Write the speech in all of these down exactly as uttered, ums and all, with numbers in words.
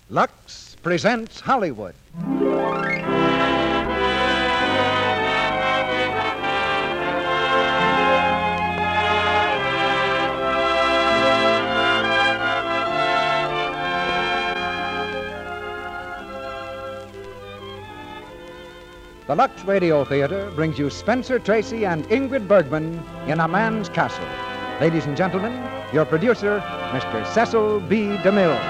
Lux presents Hollywood. The Lux Radio Theater brings you Spencer Tracy and Ingrid Bergman in A Man's Castle. Ladies and gentlemen, your producer, Mister Cecil B. DeMille.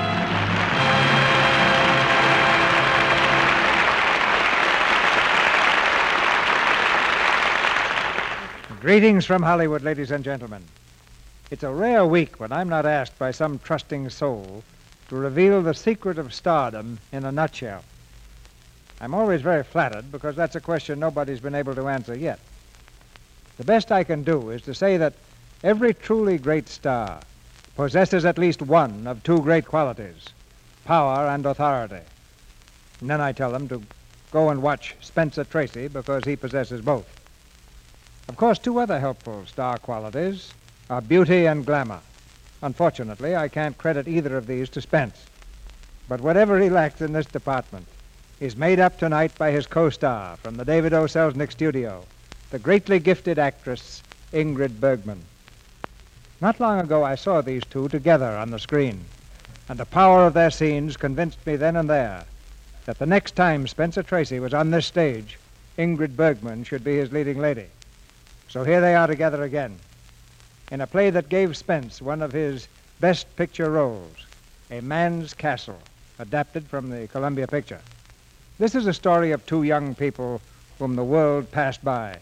Greetings from Hollywood, ladies and gentlemen. It's a rare week when I'm not asked by some trusting soul to reveal the secret of stardom in a nutshell. I'm always very flattered because that's a question nobody's been able to answer yet. The best I can do is to say that every truly great star possesses at least one of two great qualities, power and authority. And then I tell them to go and watch Spencer Tracy because he possesses both. Of course, two other helpful star qualities are beauty and glamour. Unfortunately, I can't credit either of these to Spence. But whatever he lacks in this department is made up tonight by his co-star from the David O. Selznick studio, the greatly gifted actress Ingrid Bergman. Not long ago, I saw these two together on the screen, and the power of their scenes convinced me then and there that the next time Spencer Tracy was on this stage, Ingrid Bergman should be his leading lady. So here they are together again, in a play that gave Spence one of his best picture roles, A Man's Castle, adapted from the Columbia picture. This is a story of two young people whom the world passed by.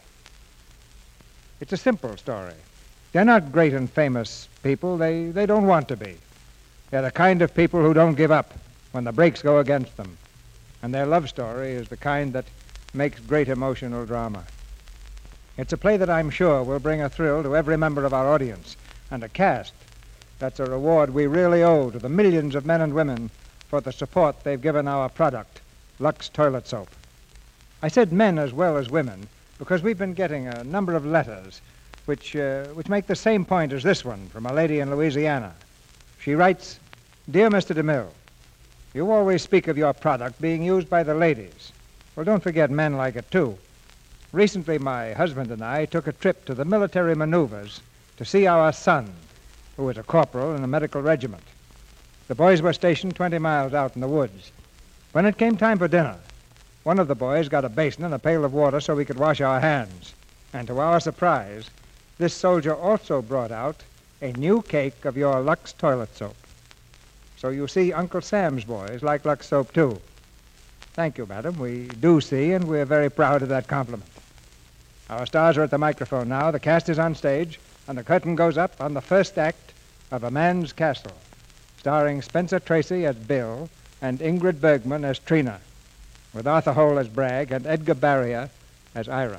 It's a simple story. They're not great and famous people. They, they don't want to be. They're the kind of people who don't give up when the brakes go against them. And their love story is the kind that makes great emotional drama. It's a play that I'm sure will bring a thrill to every member of our audience, and a cast that's a reward we really owe to the millions of men and women for the support they've given our product, Lux Toilet Soap. I said men as well as women because we've been getting a number of letters which, uh, which make the same point as this one from a lady in Louisiana. She writes, "Dear Mister DeMille, you always speak of your product being used by the ladies. Well, don't forget men like it, too. Recently, my husband and I took a trip to the military maneuvers to see our son, who is a corporal in a medical regiment. The boys were stationed twenty miles out in the woods. When it came time for dinner, one of the boys got a basin and a pail of water so we could wash our hands. And to our surprise, this soldier also brought out a new cake of your Lux Toilet Soap. So you see, Uncle Sam's boys like Lux Soap, too." Thank you, madam. We do see, and we're very proud of that compliment. Our stars are at the microphone now. The cast is on stage, and the curtain goes up on the first act of A Man's Castle, starring Spencer Tracy as Bill and Ingrid Bergman as Trina, with Arthur Hole as Bragg and Edgar Barrier as Ira.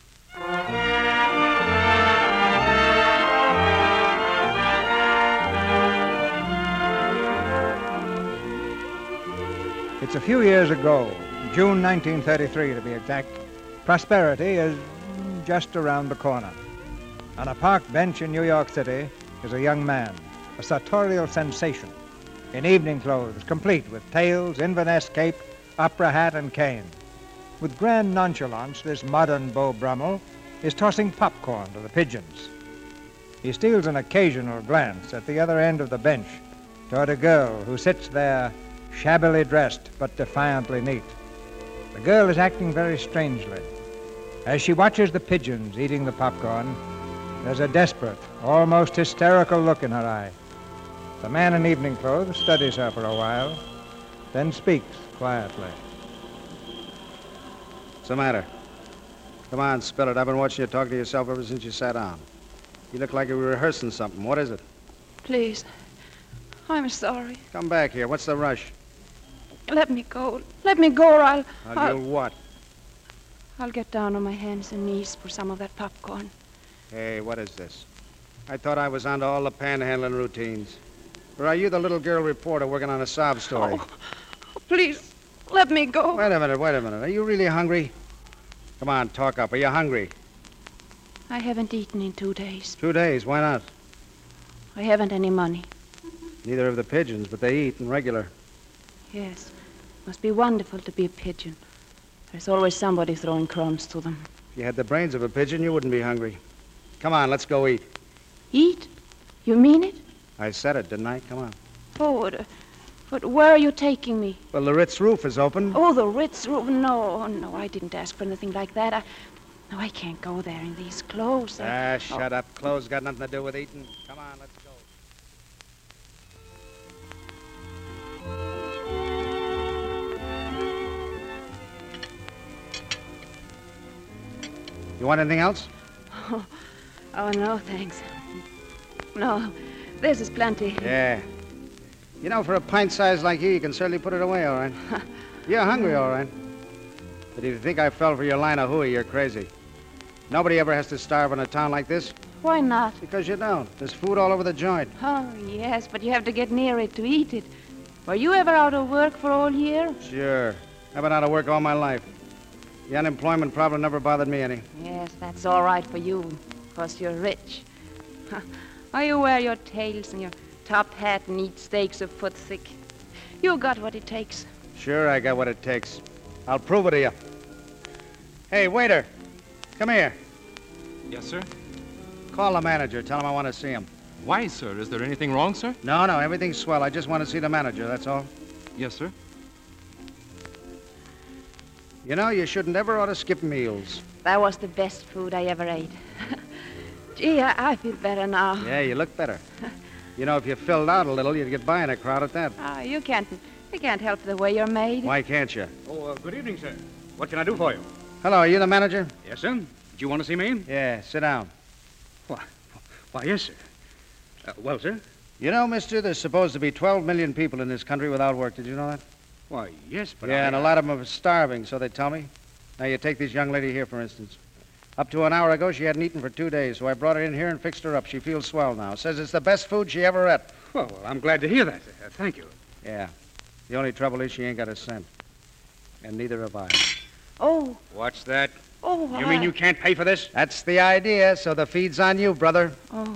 It's a few years ago, June nineteen thirty-three to be exact. Prosperity is just around the corner. On a park bench in New York City is a young man, a sartorial sensation, in evening clothes, complete with tails, Inverness cape, opera hat, and cane. With grand nonchalance, this modern Beau Brummel is tossing popcorn to the pigeons. He steals an occasional glance at the other end of the bench toward a girl who sits there shabbily dressed but defiantly neat. The girl is acting very strangely. As she watches the pigeons eating the popcorn, there's a desperate, almost hysterical look in her eye. The man in evening clothes studies her for a while, then speaks quietly. What's the matter? Come on, spill it. I've been watching you talk to yourself ever since you sat down. You look like you were rehearsing something. What is it? Please. I'm sorry. Come back here. What's the rush? Let me go. Let me go or I'll... I'll, I'll... you'll what? I'll get down on my hands and knees for some of that popcorn. Hey, what is this? I thought I was onto all the panhandling routines. Or are you the little girl reporter working on a sob story? Oh, please, let me go. Wait a minute, wait a minute. Are you really hungry? Come on, talk up. Are you hungry? I haven't eaten in two days. Two days? Why not? I haven't any money. Neither have the pigeons, but they eat in regular. Yes. Must be wonderful to be a pigeon. There's always somebody throwing crumbs to them. If you had the brains of a pigeon, you wouldn't be hungry. Come on, let's go eat. Eat? You mean it? I said it, didn't I? Come on. Oh, but, uh, but where are you taking me? Well, the Ritz roof is open. Oh, the Ritz room. No, no, I didn't ask for anything like that. I, no, I can't go there in these clothes. I, Ah, shut up. Clothes got nothing to do with eating. Come on, let's go. You want anything else? Oh, oh, no, thanks. No, this is plenty. Yeah. You know, for a pint size like you, you can certainly put it away, all right. You're hungry, all right. But if you think I fell for your line of hooey, you're crazy. Nobody ever has to starve in a town like this. Why not? Because you don't. There's food all over the joint. Oh, yes, but you have to get near it to eat it. Were you ever out of work for all year? Sure. I've been out of work all my life. The unemployment problem never bothered me any. Yes, that's all right for you, because you're rich. Why you wear your tails and your top hat and eat steaks a foot thick. You got what it takes. Sure, I got what it takes. I'll prove it to you. Hey, waiter, come here. Yes, sir? Call the manager. Tell him I want to see him. Why, sir? Is there anything wrong, sir? No, no, everything's swell. I just want to see the manager, that's all. Yes, sir. You know, you shouldn't ever ought to skip meals. That was the best food I ever ate. Gee, I, I feel better now. Yeah, you look better. You know, if you filled out a little, you'd get by in a crowd at that. Ah, you can't, you can't help the way you're made. Why can't you? Oh, uh, good evening, sir. What can I do for you? Hello, are you the manager? Yes, sir. Did you want to see me? Yeah, sit down. Why, why yes, sir. Uh, well, sir? You know, mister, there's supposed to be twelve million people in this country without work. Did you know that? Why, yes, but yeah, I... and a lot of them are starving, so they tell me. Now, you take this young lady here, for instance. Up to an hour ago, she hadn't eaten for two days, so I brought her in here and fixed her up. She feels swell now. Says it's the best food she ever ate. Well, well, I'm glad to hear that. Uh, thank you. Yeah. The only trouble is she ain't got a cent. And neither have I. Oh, What's that? oh, You I- mean you can't pay for this? That's the idea, so the feed's on you, brother. Oh,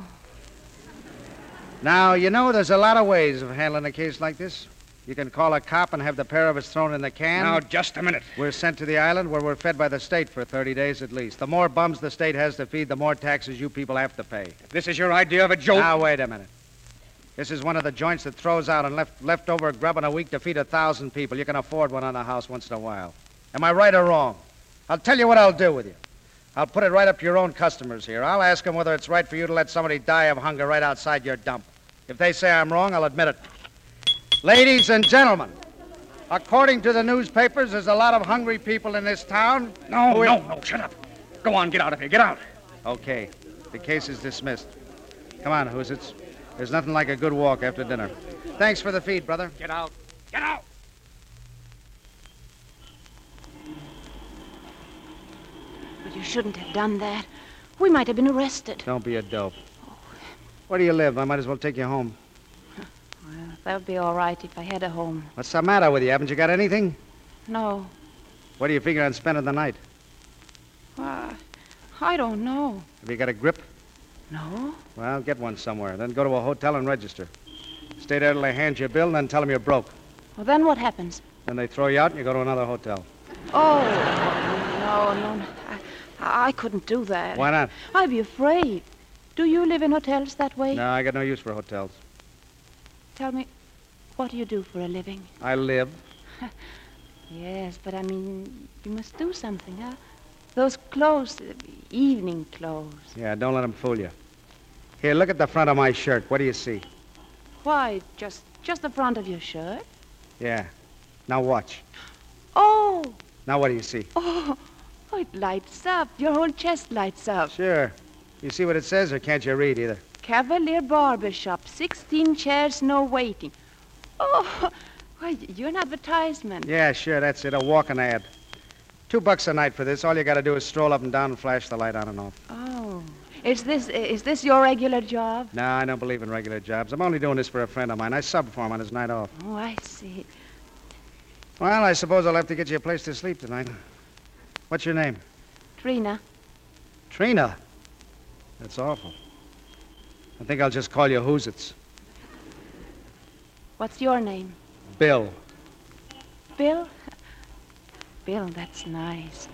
Now, you know, there's a lot of ways of handling a case like this. You can call a cop and have the pair of us thrown in the can. Now, just a minute. We're sent to the island where we're fed by the state for thirty days at least. The more bums the state has to feed, the more taxes you people have to pay. If this is your idea of a joke... Now, wait a minute. This is one of the joints that throws out and left leftover grub in a week to feed a thousand people. You can afford one on the house once in a while. Am I right or wrong? I'll tell you what I'll do with you. I'll put it right up to your own customers here. I'll ask them whether it's right for you to let somebody die of hunger right outside your dump. If they say I'm wrong, I'll admit it. Ladies and gentlemen, according to the newspapers, there's a lot of hungry people in this town. No, who- no, no, shut up. Go on, get out of here. Get out. Okay, the case is dismissed. Come on, Hoosits. There's nothing like a good walk after dinner. Thanks for the feed, brother. Get out. Get out. but you shouldn't have done that. We might have been arrested. Don't be a dope. Where do you live? I might as well take you home. Well, that would be all right if I had a home. What's the matter with you? Haven't you got anything? No, What do you figure on spending the night? uh, I don't know. Have you got a grip? No? Well, get one somewhere. Then go to a hotel and register. Stay there till they hand you a bill and then tell them you're broke. Well, then what happens? Then they throw you out and you go to another hotel. Oh, no, no, no. I, I couldn't do that. Why not? I'd be afraid. Do you live in hotels that way? No, I got no use for hotels. Tell me, what do you do for a living? I live. Yes, but I mean, you must do something, huh? Those clothes, uh, evening clothes. Yeah, don't let them fool you. Here, look at the front of my shirt. What do you see? Why, just just the front of your shirt? Yeah. Now watch. Oh, Now what do you see? oh, oh, it lights up. Your whole chest lights up. Sure. You see what it says, or can't you read either? Cavalier Barber Shop, sixteen chairs, no waiting. Oh, why, you're an advertisement. Yeah, sure, that's it. A walking ad. Two bucks a night for this. All you got to do is stroll up and down and flash the light on and off. Oh, is this is this your regular job? No, I don't believe in regular jobs. I'm only doing this for a friend of mine. I sub for him on his night off. Oh, I see. Well, I suppose I'll have to get you a place to sleep tonight. What's your name? Trina. Trina. That's awful. I think I'll just call you Hoosits. What's your name? Bill. Bill? Bill, that's nice.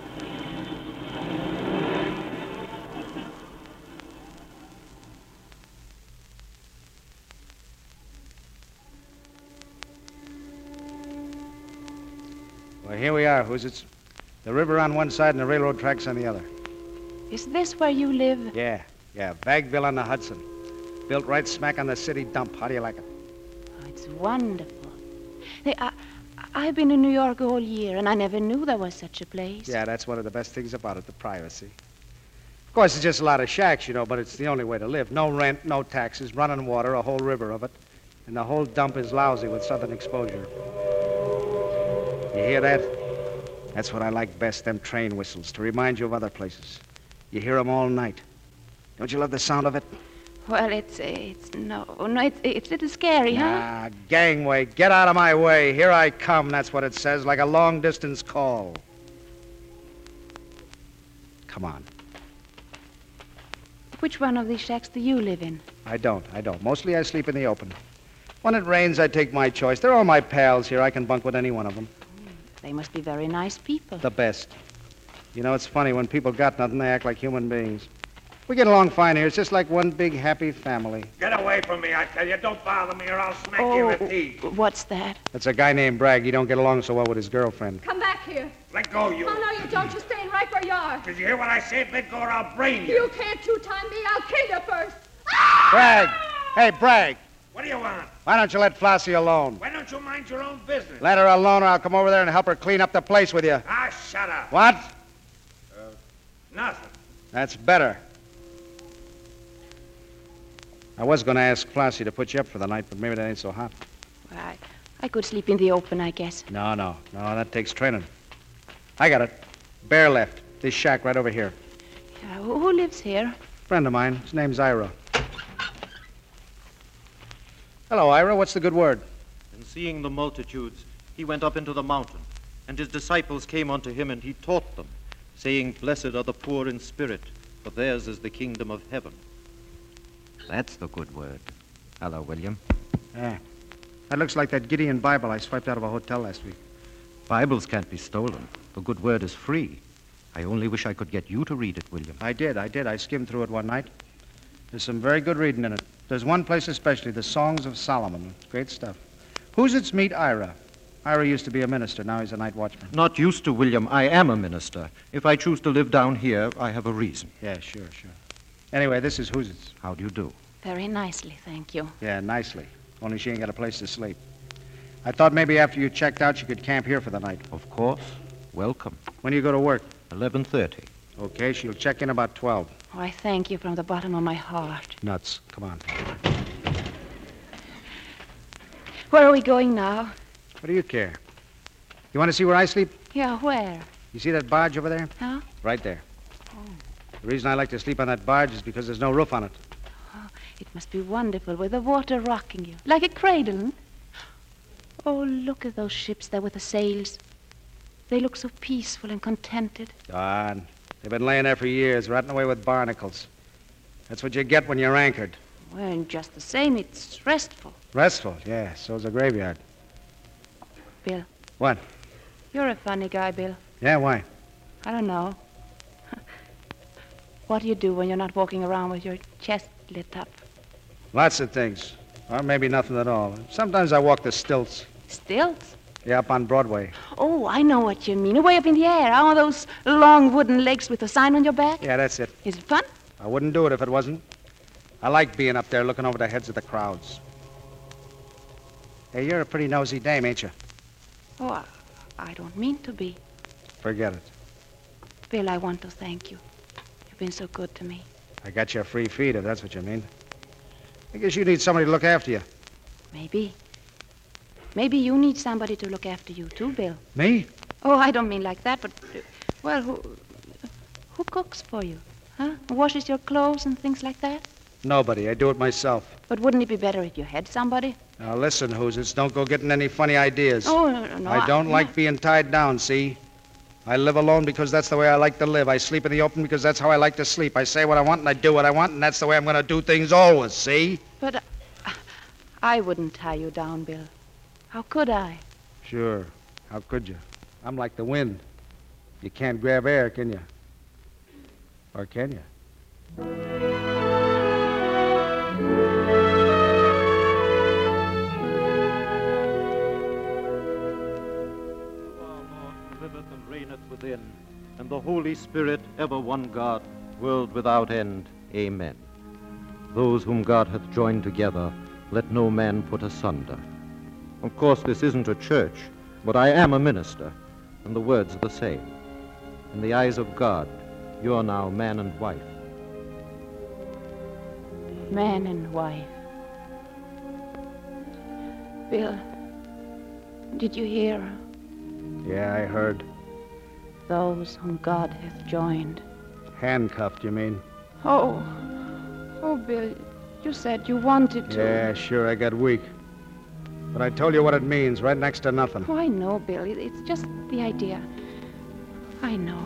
Well, here we are, Hoosits. The river on one side and the railroad tracks on the other. Is this where you live? Yeah, yeah, Bagville on the Hudson. Built right smack on the city dump. How do you like it? Oh, it's wonderful. Hey, I, I've been in New York all year, and I never knew there was such a place. Yeah, that's one of the best things about it, the privacy. Of course, it's just a lot of shacks, you know, but it's the only way to live. No rent, no taxes, running water, a whole river of it. And the whole dump is lousy with southern exposure. You hear that? That's what I like best, them train whistles, to remind you of other places. You hear them all night. Don't you love the sound of it? Well, it's, it's, no, no, it's, it's a little scary, huh? Ah, gangway, get out of my way. Here I come, that's what it says, like a long-distance call. Come on. Which one of these shacks do you live in? I don't, I don't. Mostly I sleep in the open. When it rains, I take my choice. They're all my pals here. I can bunk with any one of them. They must be very nice people. The best. You know, it's funny. When people got nothing, they act like human beings. We get along fine here. It's just like one big happy family. Get away from me, I tell you. Don't bother me or I'll smack Oh, you in the teeth. what's that? That's a guy named Bragg. He don't get along so well with his girlfriend. Come back here. Let go, you. Oh, no, you don't. You're staying right where you are. Did you hear what I said? Let go or I'll brain you. You can't two-time me. I'll kill you first. Bragg! Hey, Bragg! What do you want? Why don't you let Flossie alone? Why don't you mind your own business? Let her alone or I'll come over there and help her clean up the place with you. Ah, shut up. What? Uh, nothing. That's better. I was going to ask Flossie to put you up for the night, but maybe that ain't so hot. Well, I, I could sleep in the open, I guess. No, no, no, that takes training. I got it. Bear left. This shack right over here. Uh, who who lives here? Friend of mine. His name's Ira. Hello, Ira. What's the good word? And seeing the multitudes, he went up into the mountain, and his disciples came unto him, and he taught them, saying, Blessed are the poor in spirit, for theirs is the kingdom of heaven. That's the good word. Hello, William. Yeah. That looks like that Gideon Bible I swiped out of a hotel last week. Bibles can't be stolen. The good word is free. I only wish I could get you to read it, William. I did, I did. I skimmed through it one night. There's some very good reading in it. There's one place especially, the Songs of Solomon. Great stuff. Who's its meet Ira? Ira used to be a minister. Now he's a night watchman. Not used to, William. I am a minister. If I choose to live down here, I have a reason. Yeah, sure, sure. Anyway, this is who's its. How do you do? Very nicely, thank you. Yeah, nicely. Only she ain't got a place to sleep. I thought maybe after you checked out, you could camp here for the night. Of course. Welcome. When do you go to work? eleven thirty. Okay, she'll check in about twelve. Oh, I thank you from the bottom of my heart. Nuts. Come on. Where are we going now? What do you care? You want to see where I sleep? Yeah, where? You see that barge over there? Huh? Right there. The reason I like to sleep on that barge is because there's no roof on it. Oh, it must be wonderful with the water rocking you. Like a cradle, hmm? Oh, look at those ships there with the sails. They look so peaceful and contented. Darn. They've been laying there for years, rotting away with barnacles. That's what you get when you're anchored. Well, just the same, it's restful. Restful, yeah. So's a graveyard. Bill. What? You're a funny guy, Bill. Yeah, why? I don't know. What do you do when you're not walking around with your chest lit up? Lots of things. Or maybe nothing at all. Sometimes I walk the stilts. Stilts? Yeah, up on Broadway. Oh, I know what you mean. Way up in the air. All those long wooden legs with a sign on your back. Yeah, that's it. Is it fun? I wouldn't do it if it wasn't. I like being up there looking over the heads of the crowds. Hey, you're a pretty nosy dame, ain't you? Oh, I, I don't mean to be. Forget it. Bill, I want to thank you. You've been so good to me. I got you a free feed, if that's what you mean. I guess you need somebody to look after you. Maybe. Maybe you need somebody to look after you, too, Bill. Me? Oh, I don't mean like that, but, uh, well, who, who cooks for you? Huh? Washes your clothes and things like that? Nobody. I do it myself. But wouldn't it be better if you had somebody? Now, listen, Hoosits, don't go getting any funny ideas. Oh, no, no, no. I don't like being tied down, see? I live alone because that's the way I like to live. I sleep in the open because that's how I like to sleep. I say what I want and I do what I want, and that's the way I'm going to do things always, see? But uh, I wouldn't tie you down, Bill. How could I? Sure. How could you? I'm like the wind. You can't grab air, can you? Or can you? Liveth and reigneth within, and the Holy Spirit, ever one God, world without end. Amen. Those whom God hath joined together, let no man put asunder. Of course, this isn't a church, but I am a minister, and the words are the same. In the eyes of God, you're now man and wife. Man and wife. Bill, did you hear? Yeah, I heard. Those whom God hath joined. Handcuffed, you mean? Oh. Oh, Bill, you said you wanted to. Yeah, sure, I got weak. But I told you what it means, right next to nothing. Oh, I know, Bill. It- It's just the idea. I know.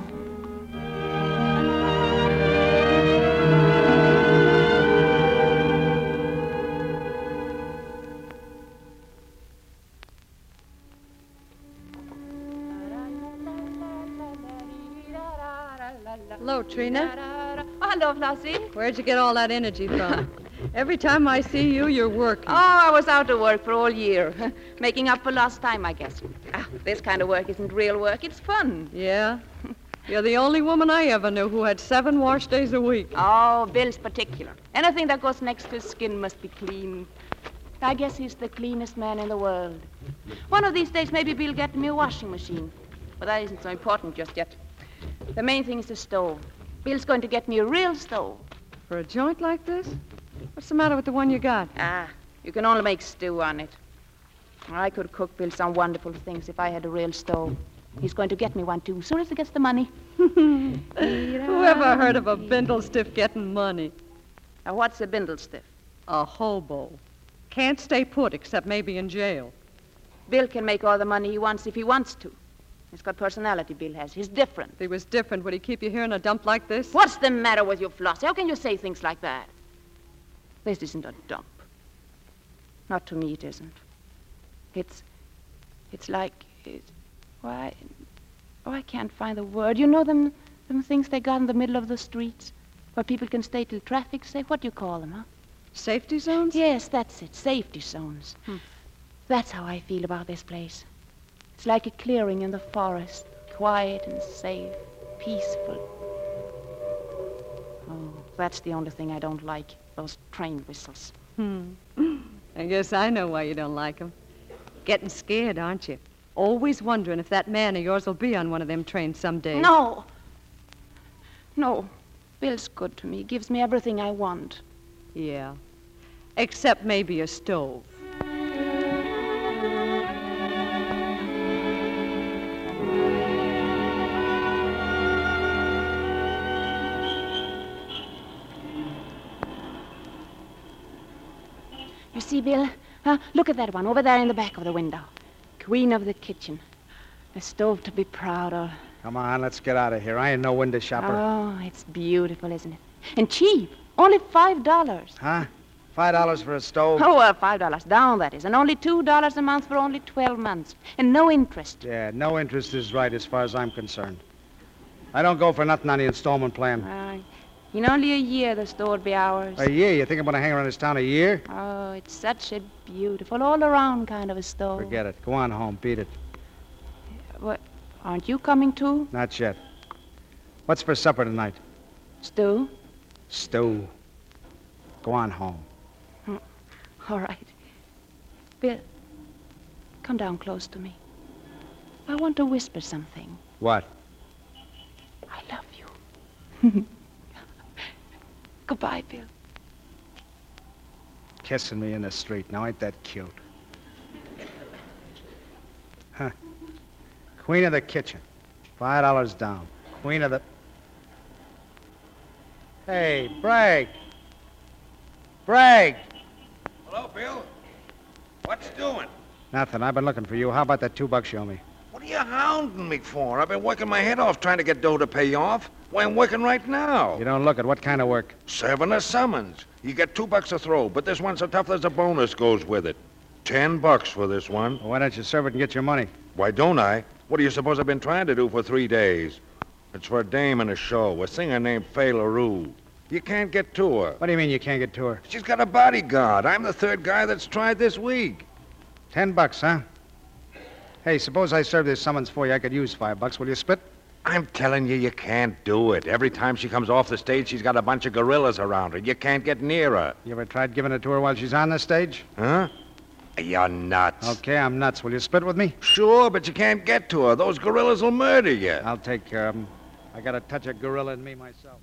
Hello, Trina. Oh, hello, Flossie. Where'd you get all that energy from? Every time I see you, you're working. Oh, I was out of work for all year. Making up for lost time, I guess. Ah, this kind of work isn't real work. It's fun. Yeah? You're the only woman I ever knew who had seven wash days a week. Oh, Bill's particular. Anything that goes next to his skin must be clean. I guess he's the cleanest man in the world. One of these days, maybe Bill'll get me a washing machine. But that isn't so important just yet. The main thing is the stove. Bill's going to get me a real stove. For a joint like this? What's the matter with the one you got? Ah, you can only make stew on it. I could cook Bill some wonderful things if I had a real stove. He's going to get me one, too, as soon as he gets the money. Whoever heard of a bindle stiff getting money? Now, what's a bindle stiff? A hobo. Can't stay put except maybe in jail. Bill can make all the money he wants if he wants to. He's got personality, Bill has. He's different. If he was different, would he keep you here in a dump like this? What's the matter with you, Flossie? How can you say things like that? This isn't a dump. Not to me, it isn't. It's... It's like... It's, why... Oh, I can't find the word. You know them, them things they got in the middle of the streets? Where people can stay till traffic's safe? What do you call them, huh? Safety zones? Yes, that's it. Safety zones. Hmm. That's how I feel about this place. It's like a clearing in the forest. Quiet and safe. Peaceful. Oh, that's the only thing I don't like. Those train whistles. Hmm. I guess I know why you don't like them. Getting scared, aren't you? Always wondering if that man of yours will be on one of them trains someday. No. No. Bill's good to me. He gives me everything I want. Yeah. Except maybe a stove. You see, Bill? Huh? Look at that one over there in the back of the window. Queen of the kitchen. A stove to be proud of. Come on, let's get out of here. I ain't no window shopper. Oh, it's beautiful, isn't it? And cheap. Only five dollars. Huh? Five dollars for a stove? Oh, uh, five dollars down, that is. And only two dollars a month for only twelve months. And no interest. Yeah, no interest is right as far as I'm concerned. I don't go for nothing on the installment plan. Uh, in only a year, the store would be ours. A year? You think I'm going to hang around this town a year? Oh, it's such a beautiful, all-around kind of a stove. Forget it. Go on home. Beat it. What? Aren't you coming, too? Not yet. What's for supper tonight? Stew? Stew. Go on home. Hmm. All right. Bill, come down close to me. I want to whisper something. What? I love you. Goodbye, Bill. Kissing me in the street. Now, ain't that cute? Huh. Queen of the kitchen. Five dollars down. Queen of the... Hey, Bragg. Bragg! Hello, Bill. What's doing? Nothing. I've been looking for you. How about that two bucks you owe me? What are you hounding me for? I've been working my head off trying to get dough to pay you off. Why, I'm working right now. You don't look at what kind of work? Serving a summons. You get two bucks a throw, but this one's so tough there's a bonus goes with it. Ten bucks for this one. Well, why don't you serve it and get your money? Why don't I? What do you suppose I've been trying to do for three days? It's for a dame in a show, a singer named Fay LaRue. You can't get to her. What do you mean you can't get to her? She's got a bodyguard. I'm the third guy that's tried this week. Ten bucks, huh? Hey, suppose I serve this summons for you. I could use five bucks. Will you spit? I'm telling you, you can't do it. Every time she comes off the stage, she's got a bunch of gorillas around her. You can't get near her. You ever tried giving it to her while she's on the stage? Huh? You're nuts. Okay, I'm nuts. Will you spit with me? Sure, but you can't get to her. Those gorillas will murder you. I'll take care of them. I got a touch of gorilla in me myself.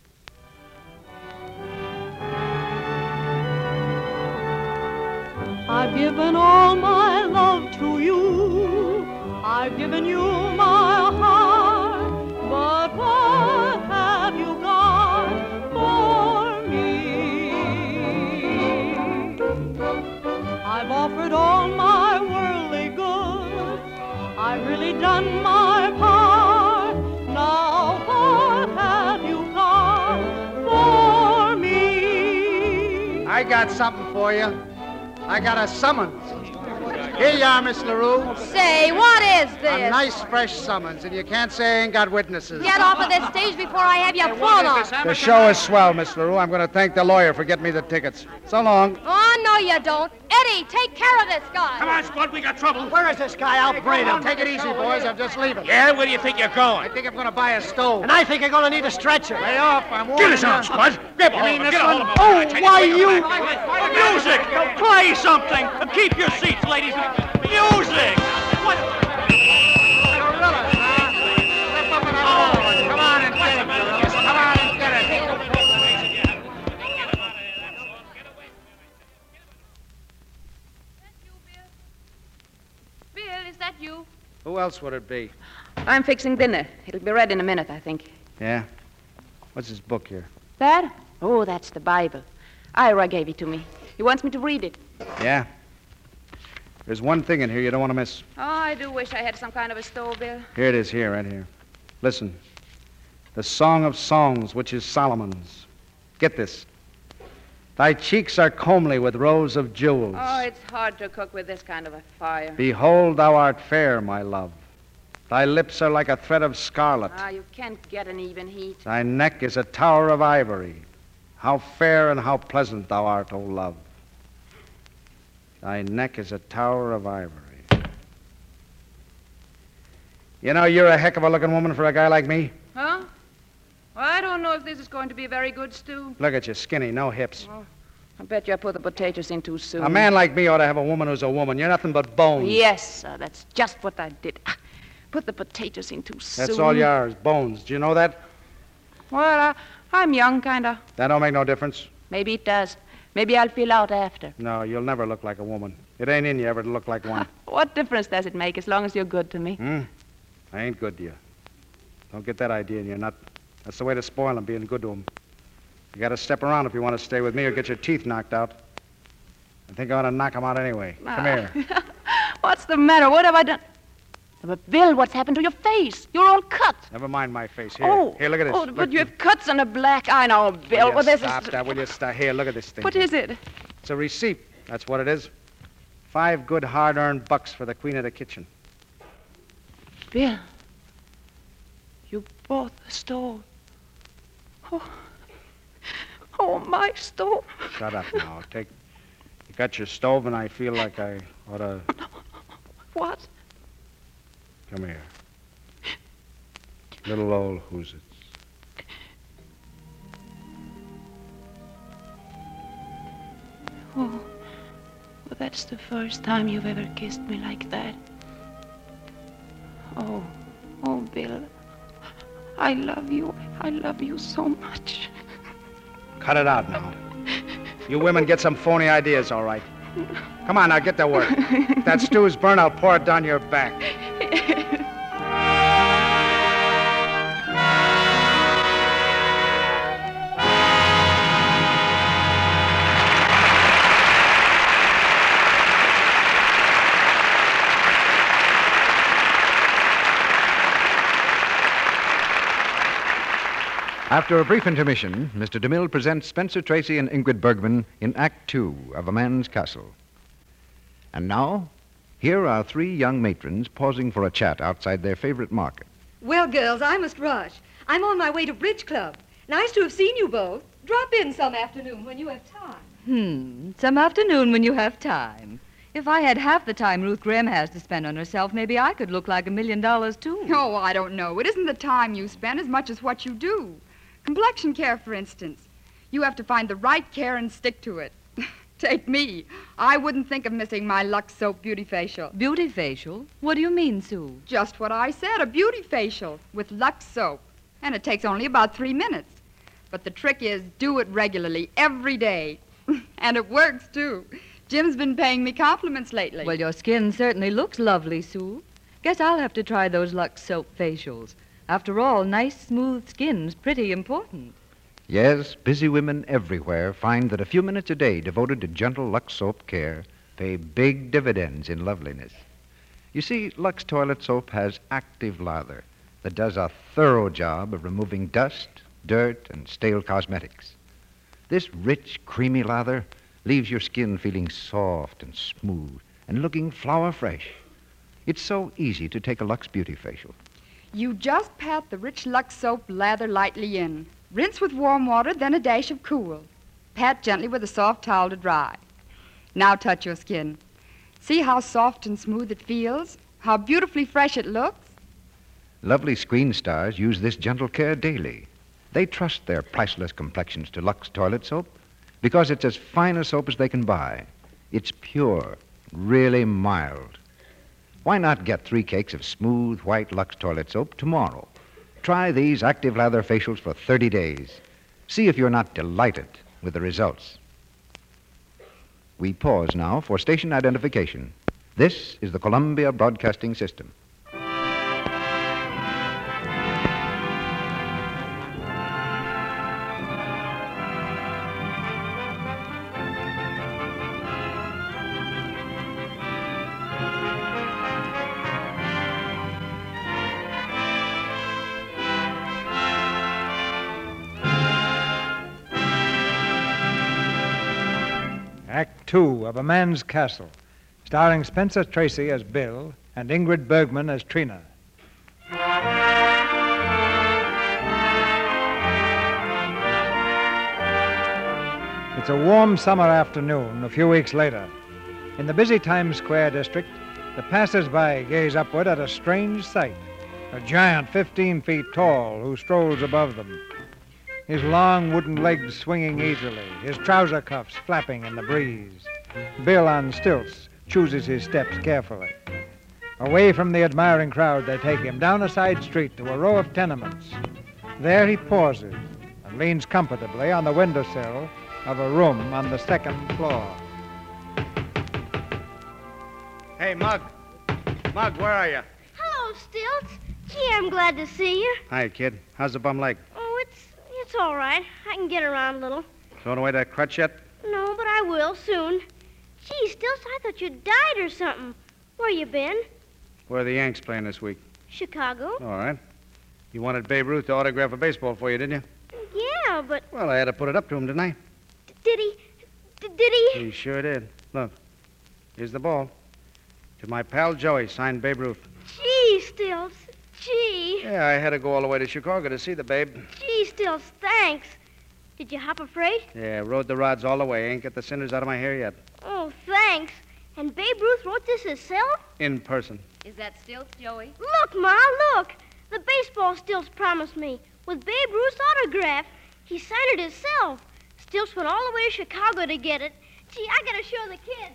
I've given all my love to you. I've given you my heart. But what have you got for me? I've offered all my worldly goods. I've really done my part. Now what have you got for me? I got something for you. I got a summons. Here you are, Miss LaRue. Say, what is this? A nice, fresh summons, and you can't say I ain't got witnesses. Get off of this stage before I have you thrown off. The show is swell, Miss LaRue. I'm going to thank the lawyer for getting me the tickets. So long. Oh, no, you don't. Eddie, take care of this guy. Come on, Spud, we got trouble. Where is this guy? I'll brain him. Take it easy, boys. I'm just leaving. Yeah, where do you think you're going? I think I'm going to buy a stove. And I think you're going to need a stretcher. Lay off. I'm warning Get us out, Spud. Grab a hold of him. Get a hold of him. Oh, why you? Music! Play something! Keep your seats, ladies. Music! What? Gorillas, huh? Step up and oh, come on and get it. Come on and get it. Bill, is that you? Who else would it be? I'm fixing dinner. It'll be ready in a minute, I think. Yeah? What's this book here? That? Oh, that's the Bible. Ira gave it to me. He wants me to read it. Yeah? There's one thing in here you don't want to miss. Oh, I do wish I had some kind of a stove, Bill. Here it is, here, right here. Listen. The Song of Songs, which is Solomon's. Get this. Thy cheeks are comely with rows of jewels. Oh, it's hard to cook with this kind of a fire. Behold, thou art fair, my love. Thy lips are like a thread of scarlet. Ah, you can't get an even heat. Thy neck is a tower of ivory. How fair and how pleasant thou art, O love. Thy neck is a tower of ivory. You know, you're a heck of a looking woman for a guy like me. Huh? Well, I don't know if this is going to be a very good stew. Look at you, skinny, no hips. Oh, I bet you I put the potatoes in too soon. A man like me ought to have a woman who's a woman. You're nothing but bones. Yes, sir, that's just what I did. Put the potatoes in too soon. That's all you are, is bones. Do you know that? Well, uh, I'm young, kind of. That don't make no difference. Maybe it does. Maybe I'll feel out after. No, you'll never look like a woman. It ain't in you ever to look like one. What difference does it make as long as you're good to me? Hmm? I ain't good to you. Don't get that idea in your nut. That's the way to spoil them, being good to them. You got to step around if you want to stay with me or get your teeth knocked out. I think I ought to knock them out anyway. Come here. What's the matter? What have I done? But, Bill, what's happened to your face? You're all cut. Never mind my face. Here, Oh. here, look at this. Oh, Look. but you have cuts and a black eye now, Bill. Will you Well, this stop is... that? Will you stop? Here, look at this thing. What is it? It's a receipt. That's what it is. Five good hard-earned bucks for the queen of the kitchen. Bill, you bought the stove. Oh, oh my stove. Shut up now. Take. You got your stove, and I feel like I ought to. What? Come here. Little old who's it? Oh, well, that's the first time you've ever kissed me like that. Oh, oh, Bill. I love you. I love you so much. Cut it out now. You women get some phony ideas, all right. Come on, now, get to work. If that stew's burned, I'll pour it down your back. After a brief intermission, Mister DeMille presents Spencer Tracy and Ingrid Bergman in Act Two of A Man's Castle. And now, Here are three young matrons pausing for a chat outside their favorite market. Well, girls, I must rush. I'm on my way to Bridge Club. Nice to have seen you both. Drop in some afternoon when you have time. Hmm, some afternoon when you have time. If I had half the time Ruth Graham has to spend on herself, maybe I could look like a million dollars, too. Oh, I don't know. It isn't the time you spend as much as what you do. Complexion care, for instance. You have to find the right care and stick to it. Take me. I wouldn't think of missing my Lux Soap Beauty Facial. Beauty facial? What do you mean, Sue? Just what I said, a beauty facial with Lux Soap. And it takes only about three minutes. But the trick is do it regularly, every day. And it works, too. Jim's been paying me compliments lately. Well, your skin certainly looks lovely, Sue. Guess I'll have to try those Lux Soap facials. After all, nice, smooth skin's pretty important. Yes, busy women everywhere find that a few minutes a day devoted to gentle Lux Soap care pay big dividends in loveliness. You see, Lux Toilet Soap has active lather that does a thorough job of removing dust, dirt, and stale cosmetics. This rich, creamy lather leaves your skin feeling soft and smooth and looking flower fresh. It's so easy to take a Lux Beauty Facial. You just pat the rich Lux Soap lather lightly in. Rinse with warm water, then a dash of cool. Pat gently with a soft towel to dry. Now touch your skin. See how soft and smooth it feels? How beautifully fresh it looks? Lovely screen stars use this gentle care daily. They trust their priceless complexions to Lux Toilet Soap because it's as fine a soap as they can buy. It's pure, really mild. Why not get three cakes of smooth, white Lux Toilet Soap tomorrow? Try these active lather facials for thirty days. See if you're not delighted with the results. We pause now for station identification. This is the Columbia Broadcasting System. Act Two of A Man's Castle, starring Spencer Tracy as Bill and Ingrid Bergman as Trina. It's a warm summer afternoon a few weeks later. In the busy Times Square district, the passers-by gaze upward at a strange sight. A giant fifteen feet tall who strolls above them. His long wooden legs swinging easily, his trouser cuffs flapping in the breeze. Bill on stilts chooses his steps carefully. Away from the admiring crowd, they take him down a side street to a row of tenements. There he pauses and leans comfortably on the windowsill of a room on the second floor. Hey, Mug. Mug, where are you? Hello, Stilts. Gee, I'm glad to see you. Hi, kid. How's the bum leg? Oh, it's it's all right. I can get around a little. Thrown away that crutch yet? No, but I will soon. Gee, Stilts, I thought you died or something. Where you been? Where are the Yanks playing this week? Chicago. All right. You wanted Babe Ruth to autograph a baseball for you, didn't you? Yeah, but Well, I had to put it up to him, didn't I? did he? D- did he? He sure did. Look, here's the ball. To my pal Joey, signed Babe Ruth. Gee, Stilts. Gee. Yeah, I had to go all the way to Chicago to see the babe. Gee, Stilts, thanks. Did you hop a freight? Yeah, rode the rods all the way. Ain't got the cinders out of my hair yet. Oh, thanks. And Babe Ruth wrote this himself? In person. Is that Stilts, Joey? Look, Ma, look. The baseball Stilts promised me with Babe Ruth's autograph. He signed it himself. Stilts went all the way to Chicago to get it. Gee, I gotta show the kids.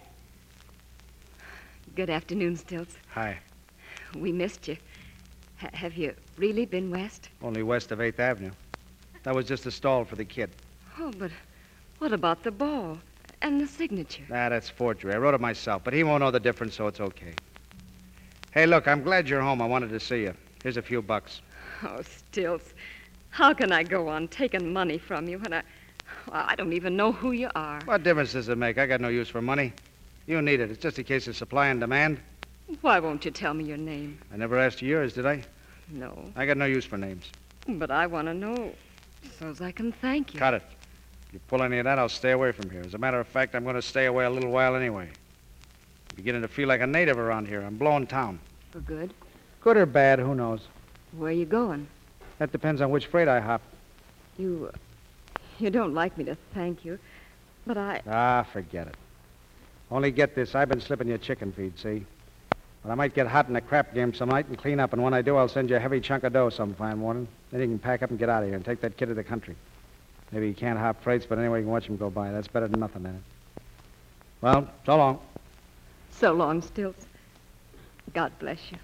Good afternoon, Stilts. Hi. We missed you. H- have you really been west? Only west of eighth Avenue. That was just a stall for the kid. Oh, but what about the ball and the signature? Ah, that's forgery. I wrote it myself, but he won't know the difference, so it's okay. Hey, look, I'm glad you're home. I wanted to see you. Here's a few bucks. Oh, Stilts, how can I go on taking money from you when I... I don't even know who you are. What difference does it make? I got no use for money. You need it. It's just a case of supply and demand. Why won't you tell me your name? I never asked you yours, did I? No. I got no use for names. But I want to know, so's I can thank you. Cut it. If you pull any of that, I'll stay away from here. As a matter of fact, I'm going to stay away a little while anyway. I'm beginning to feel like a native around here. I'm blowing town. For good. Good or bad, who knows? Where are you going? That depends on which freight I hop. You, uh, you don't like me to thank you, but I... Ah, forget it. Only get this, I've been slipping you chicken feed, see? But I might get hot in the crap game some night and clean up, and when I do, I'll send you a heavy chunk of dough some fine morning. Then you can pack up and get out of here and take that kid to the country. Maybe you can't hop freights, but anyway, you can watch him go by. That's better than nothing, ain't it? Well, so long. So long, Stilts. God bless you.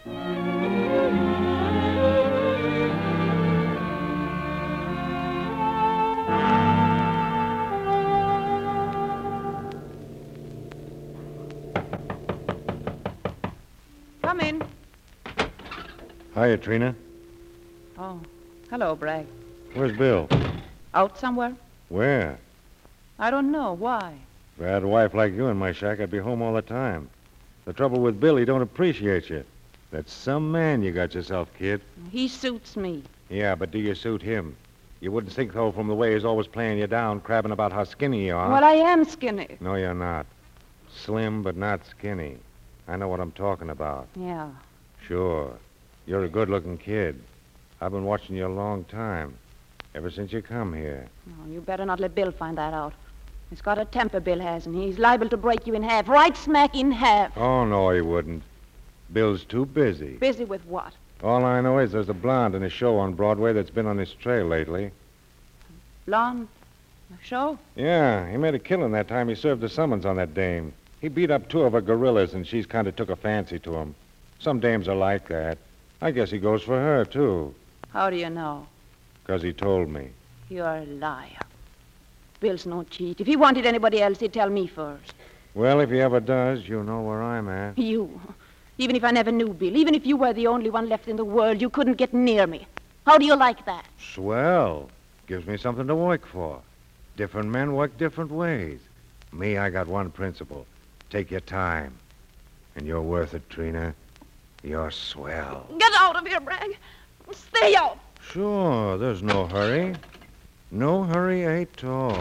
Come in. Hiya, Trina. Oh, hello, Bragg. Where's Bill? Out somewhere? Where? I don't know. Why? If I had a wife like you in my shack, I'd be home all the time. The trouble with Bill, he don't appreciate you. That's some man you got yourself, kid. He suits me. Yeah, but do you suit him? You wouldn't think so from the way he's always playing you down, crabbing about how skinny you are. Well, I am skinny. No, you're not. Slim, but not skinny. I know what I'm talking about. Yeah. Sure. You're a good-looking kid. I've been watching you a long time. Ever since you come here. Oh, you better not let Bill find that out. He's got a temper, Bill has, and he's liable to break you in half, right smack in half. Oh, no, he wouldn't. Bill's too busy. Busy with what? All I know is there's a blonde in a show on Broadway that's been on his trail lately. Blonde? A show? Yeah, he made a killing that time he served the summons on that dame. He beat up two of her gorillas, and she's kind of took a fancy to him. Some dames are like that. I guess he goes for her, too. How do you know? Because he told me. You're a liar. Bill's no cheat. If he wanted anybody else, he'd tell me first. Well, if he ever does, you know where I'm at. You. Even if I never knew Bill, even if you were the only one left in the world, you couldn't get near me. How do you like that? Swell. Gives me something to work for. Different men work different ways. Me, I got one principle. Take your time. And you're worth it, Trina. You're swell. Get out of here, Bragg. Stay out. Sure, there's no hurry. No hurry at all.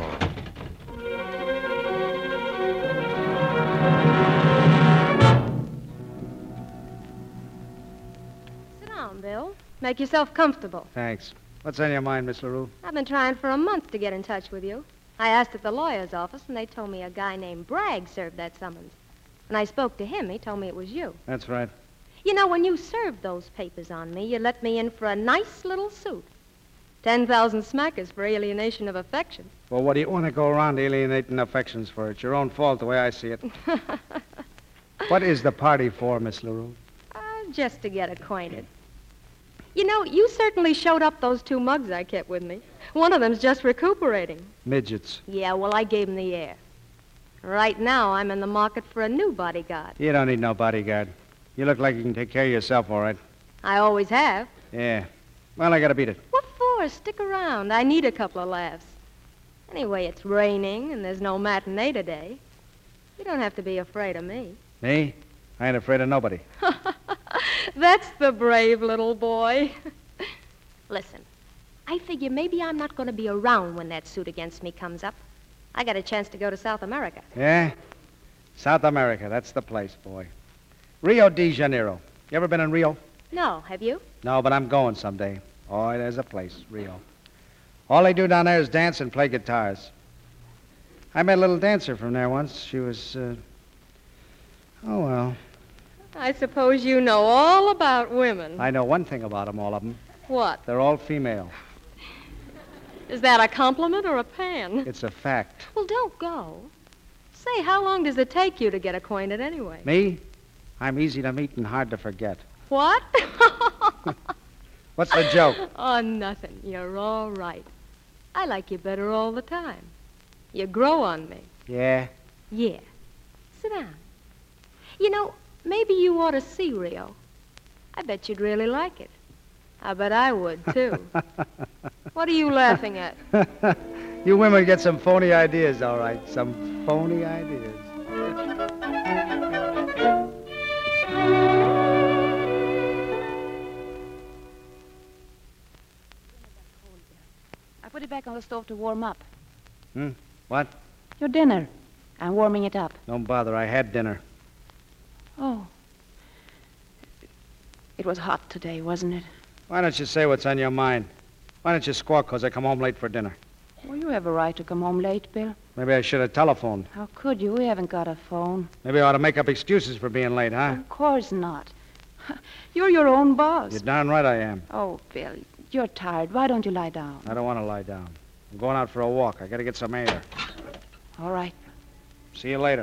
Sit down, Bill. Make yourself comfortable. Thanks. What's on your mind, Miss LaRue? I've been trying for a month to get in touch with you. I asked at the lawyer's office, and they told me a guy named Bragg served that summons. When I spoke to him, he told me it was you. That's right. You know, when you served those papers on me, you let me in for a nice little suit. Ten thousand smackers for alienation of affection. Well, what do you want to go around alienating affections for? It's your own fault, the way I see it. What is the party for, Miss LaRue? Uh, just to get acquainted. You know, you certainly showed up those two mugs I kept with me. One of them's just recuperating. Midgets. Yeah, well, I gave him the air. Right now, I'm in the market for a new bodyguard. You don't need no bodyguard. You look like you can take care of yourself, all right. I always have. Yeah. Well, I gotta beat it. What for? Stick around. I need a couple of laughs. Anyway, it's raining, and there's no matinee today. You don't have to be afraid of me. Me? I ain't afraid of nobody. That's the brave little boy. Listen, I figure maybe I'm not going to be around when that suit against me comes up. I got a chance to go to South America. Yeah? South America, that's the place, boy. Rio de Janeiro. You ever been in Rio? No, have you? No, but I'm going someday. Oh, there's a place, Rio. All they do down there is dance and play guitars. I met a little dancer from there once. She was, uh... oh, well. I suppose you know all about women. I know one thing about them, all of them. What? They're all female. Is that a compliment or a pan? It's a fact. Well, don't go. Say, how long does it take you to get acquainted anyway? Me? I'm easy to meet and hard to forget. What? What's the joke? Oh, nothing. You're all right. I like you better all the time. You grow on me. Yeah? Yeah. Sit down. You know, maybe you ought to see Rio. I bet you'd really like it. I bet I would, too. What are you laughing at? You women get some phony ideas, all right. Some phony ideas. I put it back on the stove to warm up. Hmm? What? Your dinner. I'm warming it up. Don't bother. I had dinner. It was hot today, wasn't it? Why don't you say what's on your mind? Why don't you squawk because I come home late for dinner? Well, you have a right to come home late, Bill. Maybe I should have telephoned. How could you? We haven't got a phone. Maybe I ought to make up excuses for being late, huh? Of course not. You're your own boss. You're darn right I am. Oh, Bill, you're tired. Why don't you lie down? I don't want to lie down. I'm going out for a walk. I got to get some air. All right. See you later.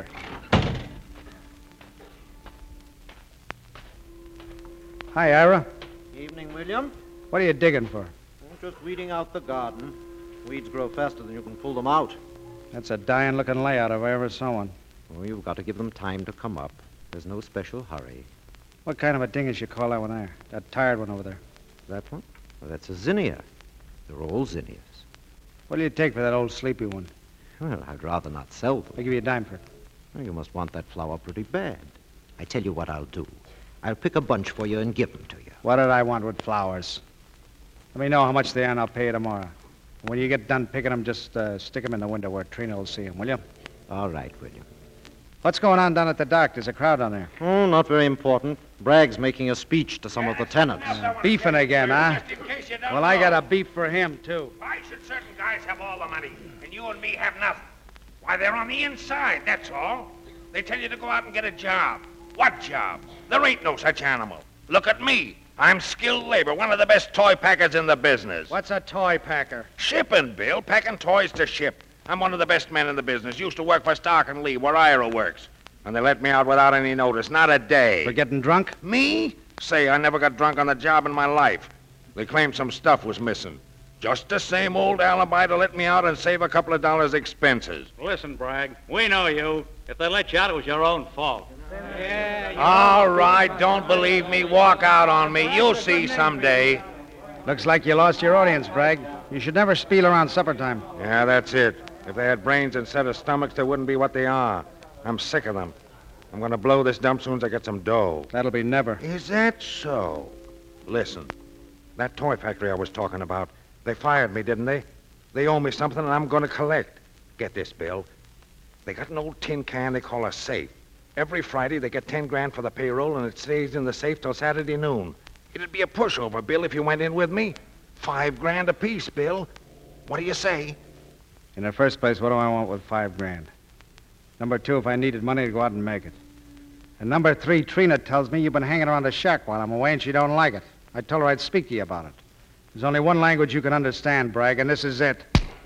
Hi, Ira. Evening, William. What are you digging for? I'm just weeding out the garden. Weeds grow faster than you can pull them out. That's a dying-looking layout if I ever saw one. Oh, you've got to give them time to come up. There's no special hurry. What kind of a dingus you call that one there? That tired one over there. That one? Well, that's a zinnia. They're all zinnias. What do you take for that old sleepy one? Well, I'd rather not sell them. I'll give you a dime for it. Well, you must want that flower pretty bad. I tell you what I'll do. I'll pick a bunch for you and give them to you. What did I want with flowers? Let me know how much they are and I'll pay you tomorrow. When you get done picking them, just uh, stick them in the window where Trina will see them, will you? All right, William. What's going on down at the dock? There's a crowd down there. Oh, not very important. Bragg's making a speech to some of the tenants. Uh, beefing again, huh? Well, I got a beef for him, too. Why should certain guys have all the money and you and me have nothing? Why, they're on the inside, that's all. They tell you to go out and get a job. What job? There ain't no such animal. Look at me. I'm skilled labor, one of the best toy packers in the business. What's a toy packer? Shipping, Bill. Packing toys to ship. I'm one of the best men in the business. Used to work for Stark and Lee, where Ira works. And they let me out without any notice. Not a day. For getting drunk? Me? Say, I never got drunk on the job in my life. They claimed some stuff was missing. Just the same old alibi to let me out and save a couple of dollars expenses. Listen, Bragg, we know you. If they let you out, it was your own fault. Yeah, all right, don't believe me. Walk out on me. You'll see someday. Looks like you lost your audience, Bragg. You should never spiel around supper time. Yeah, that's it. If they had brains instead of stomachs, they wouldn't be what they are. I'm sick of them. I'm going to blow this dump soon as I get some dough. That'll be never. Is that so? Listen, that toy factory I was talking about, they fired me, didn't they? They owe me something, and I'm going to collect. Get this, Bill. They got an old tin can they call a safe. Every Friday, they get ten grand for the payroll, and it stays in the safe till Saturday noon. It'd be a pushover, Bill, if you went in with me. Five grand apiece, Bill. What do you say? In the first place, what do I want with five grand? Number two, if I needed money to go out and make it. And number three, Trina tells me you've been hanging around the shack while I'm away and she don't like it. I told her I'd speak to you about it. There's only one language you can understand, Bragg, and this is it.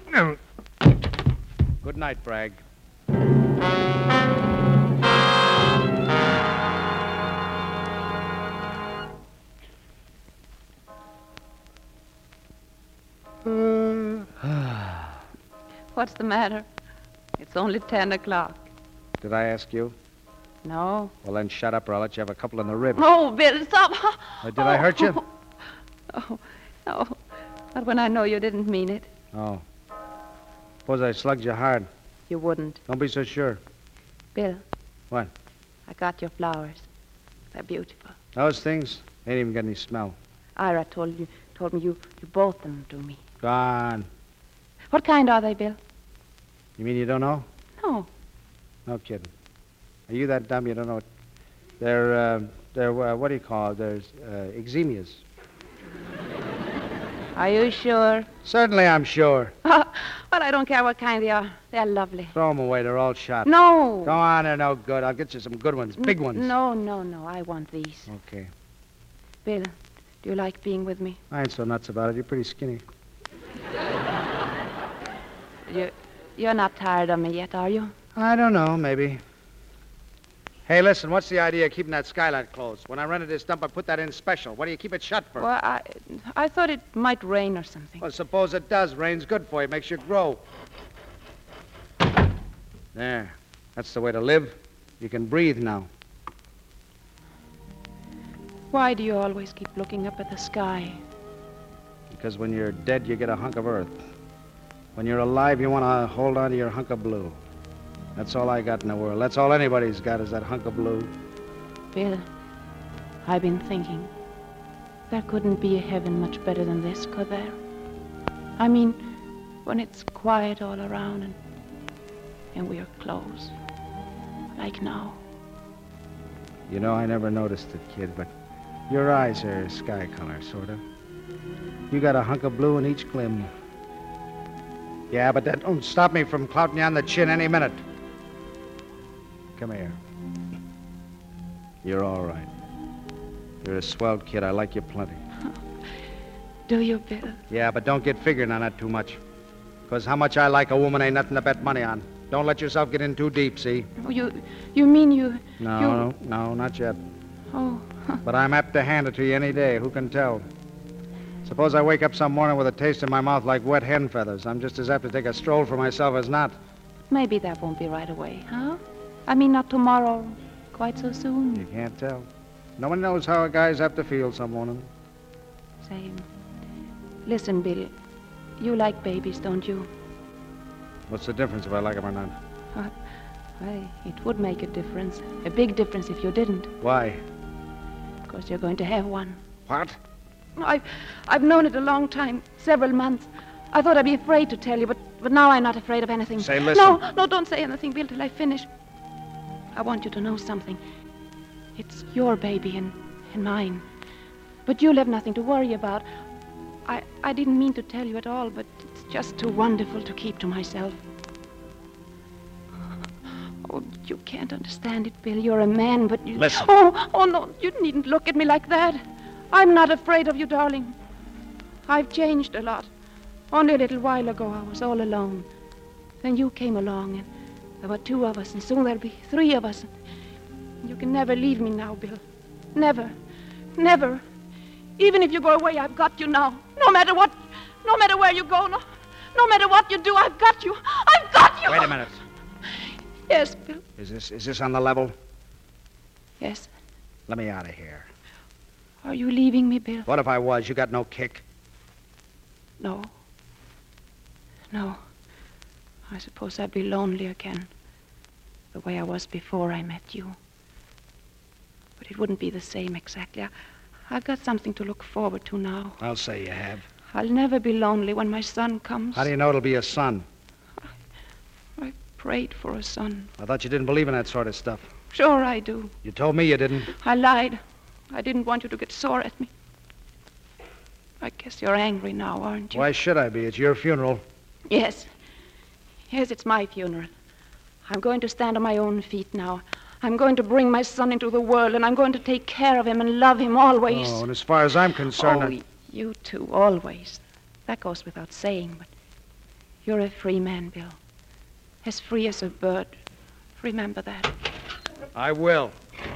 Good night, Bragg. What's the matter? It's only ten o'clock. Did I ask you? No. Well, then shut up or I'll let you have a couple in the ribs. Oh, Bill, stop. Uh, did I hurt you? Oh, no. Not when I know you didn't mean it. Oh. Suppose I slugged you hard. You wouldn't. Don't be so sure. Bill. What? I got your flowers. They're beautiful. Those things ain't even got any smell. Ira told you told me you, you bought them to me. Gone. What kind are they, Bill? You mean you don't know? No. No kidding. Are you that dumb you don't know it? They're, uh, they're uh, what do you call it? There's uh, eczemias. Are you sure? Certainly I'm sure. Well, I don't care what kind they are. They're lovely. Throw them away. They're all shot. No. Go on. They're no good. I'll get you some good ones. Big ones. No, no, no. I want these. Okay. Bill, do you like being with me? I ain't so nuts about it. You're pretty skinny. You, you're not tired of me yet, are you? I don't know. Maybe. Hey, listen, what's the idea of keeping that skylight closed? When I rented this dump, I put that in special. What do you keep it shut for? Well, I, I thought it might rain or something. Well, suppose it does. Rain's good for you. Makes you grow. There. That's the way to live. You can breathe now. Why do you always keep looking up at the sky? Because when you're dead, you get a hunk of earth. When you're alive, you want to hold on to your hunk of blue. That's all I got in the world. That's all anybody's got is that hunk of blue. Bill, I've been thinking. There couldn't be a heaven much better than this, could there? I mean, when it's quiet all around and, and we're close. Like now. You know, I never noticed it, kid, but Your eyes are sky color, sort of. You got a hunk of blue in each glim. Yeah, but that don't stop me from clouting you on the chin any minute. Come here. You're all right. You're a swell kid. I like you plenty. Do you, Bill? Yeah, but don't get figuring on that too much. Because how much I like a woman ain't nothing to bet money on. Don't let yourself get in too deep, see? Oh, you, you mean you... No, you... no, no, not yet. Oh. But I'm apt to hand it to you any day. Who can tell? Suppose I wake up some morning with a taste in my mouth like wet hen feathers. I'm just as apt to take a stroll for myself as not. Maybe that won't be right away, huh? I mean, not tomorrow. Quite so soon. You can't tell. No one knows how a guy's apt to feel some morning. Same. Listen, Bill. You like babies, don't you? What's the difference if I like them or not? Uh, I, it would make a difference. A big difference if you didn't. Why? Because you're going to have one. What? I've, I've known it a long time, several months. I thought I'd be afraid to tell you, but, but now I'm not afraid of anything. Say, listen. No, no, don't say anything, Bill, till I finish. I want you to know something. It's your baby and, and mine. But you'll have nothing to worry about. I, I didn't mean to tell you at all, but it's just too wonderful to keep to myself. Oh, you can't understand it, Bill. You're a man, but you... Listen. Oh, oh, no, you needn't look at me like that. I'm not afraid of you, darling. I've changed a lot. Only a little while ago, I was all alone. Then you came along, and there were two of us, and soon there'll be three of us. You can never leave me now, Bill. Never. Never. Even if you go away, I've got you now. No matter what, no matter where you go, no, no matter what you do, I've got you. I've got you. Wait a minute. Yes, Bill. Is this is this on the level? Yes. Let me out of here. Are you leaving me, Bill? What if I was? You got no kick? No. No. I suppose I'd be lonely again. The way I was before I met you. But it wouldn't be the same exactly. I, I've got something to look forward to now. I'll say you have. I'll never be lonely when my son comes. How do you know it'll be a son? I, I prayed for a son. I thought you didn't believe in that sort of stuff. Sure I do. You told me you didn't. I lied. I didn't want you to get sore at me. I guess you're angry now, aren't you? Why should I be? It's your funeral. Yes. Yes, it's my funeral. I'm going to stand on my own feet now. I'm going to bring my son into the world, and I'm going to take care of him and love him always. Oh, and as far as I'm concerned... Oh, I... you too, always. That goes without saying, but you're a free man, Bill. As free as a bird. Remember that. I will.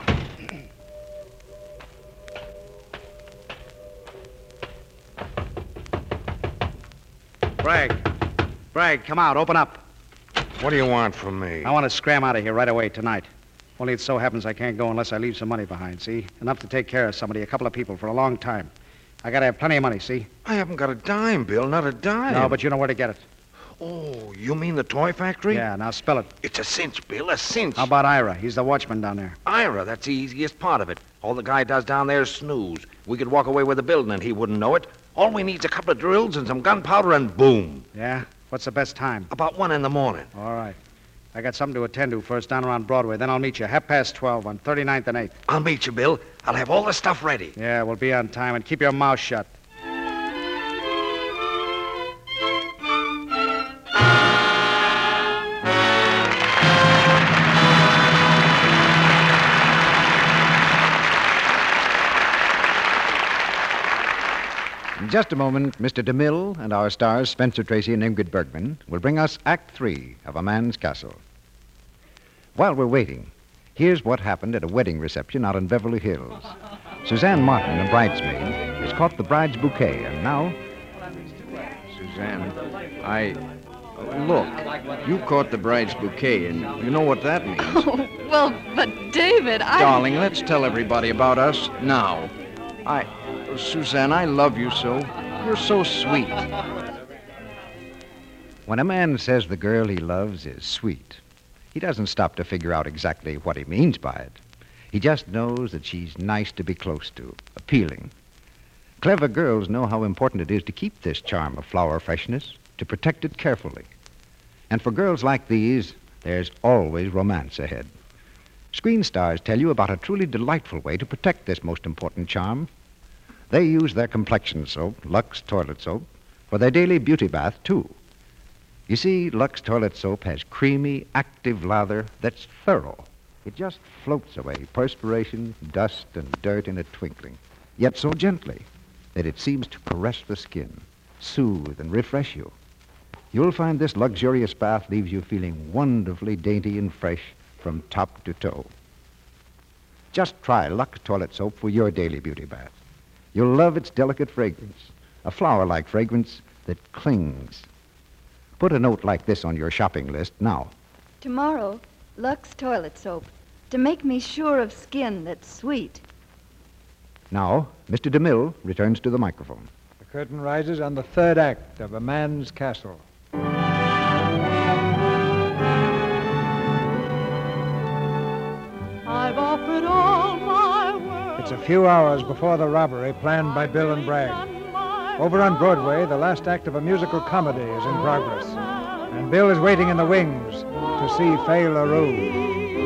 Bragg. Bragg, come out. Open up. What do you want from me? I want to scram out of here right away tonight. Only it so happens I can't go unless I leave some money behind, see? Enough to take care of somebody, a couple of people, for a long time. I gotta have plenty of money, see? I haven't got a dime, Bill, not a dime. No, but you know where to get it. Oh, you mean the toy factory? Yeah, now spell it. It's a cinch, Bill, a cinch. How about Ira? He's the watchman down there. Ira, that's the easiest part of it. All the guy does down there is snooze. We could walk away with the building and he wouldn't know it. All we need's a couple of drills and some gunpowder and boom. Yeah? What's the best time? About one in the morning. All right. I got something to attend to first down around Broadway. Then I'll meet you half past twelve on thirty-ninth and eighth. I'll meet you, Bill. I'll have all the stuff ready. Yeah, we'll be on time. And keep your mouth shut. In just a moment, Mister DeMille and our stars, Spencer Tracy and Ingrid Bergman, will bring us Act Three of A Man's Castle. While we're waiting, here's what happened at a wedding reception out in Beverly Hills. Suzanne Martin, a bridesmaid, has caught the bride's bouquet, and now... Suzanne, I... Look, you caught the bride's bouquet, and you know what that means. Oh, well, but David, I... Darling, let's tell everybody about us now. I... Suzanne, I love you so. You're so sweet. When a man says the girl he loves is sweet, he doesn't stop to figure out exactly what he means by it. He just knows that she's nice to be close to, appealing. Clever girls know how important it is to keep this charm of flower freshness, to protect it carefully. And for girls like these, there's always romance ahead. Screen Stars tell you about a truly delightful way to protect this most important charm. They use their complexion soap, Lux Toilet Soap, for their daily beauty bath, too. You see, Lux Toilet Soap has creamy, active lather that's thorough. It just floats away perspiration, dust, and dirt in a twinkling, yet so gently that it seems to caress the skin, soothe and refresh you. You'll find this luxurious bath leaves you feeling wonderfully dainty and fresh from top to toe. Just try Lux Toilet Soap for your daily beauty bath. You'll love its delicate fragrance, a flower-like fragrance that clings. Put a note like this on your shopping list now. Tomorrow, Lux Toilet Soap, to make me sure of skin that's sweet. Now, Mister DeMille returns to the microphone. The curtain rises on the third act of A Man's Castle. I've offered all my world. It's a few hours before the robbery planned by Bill and Bragg. Over on Broadway, the last act of a musical comedy is in progress, and Bill is waiting in the wings to see Fay LaRue.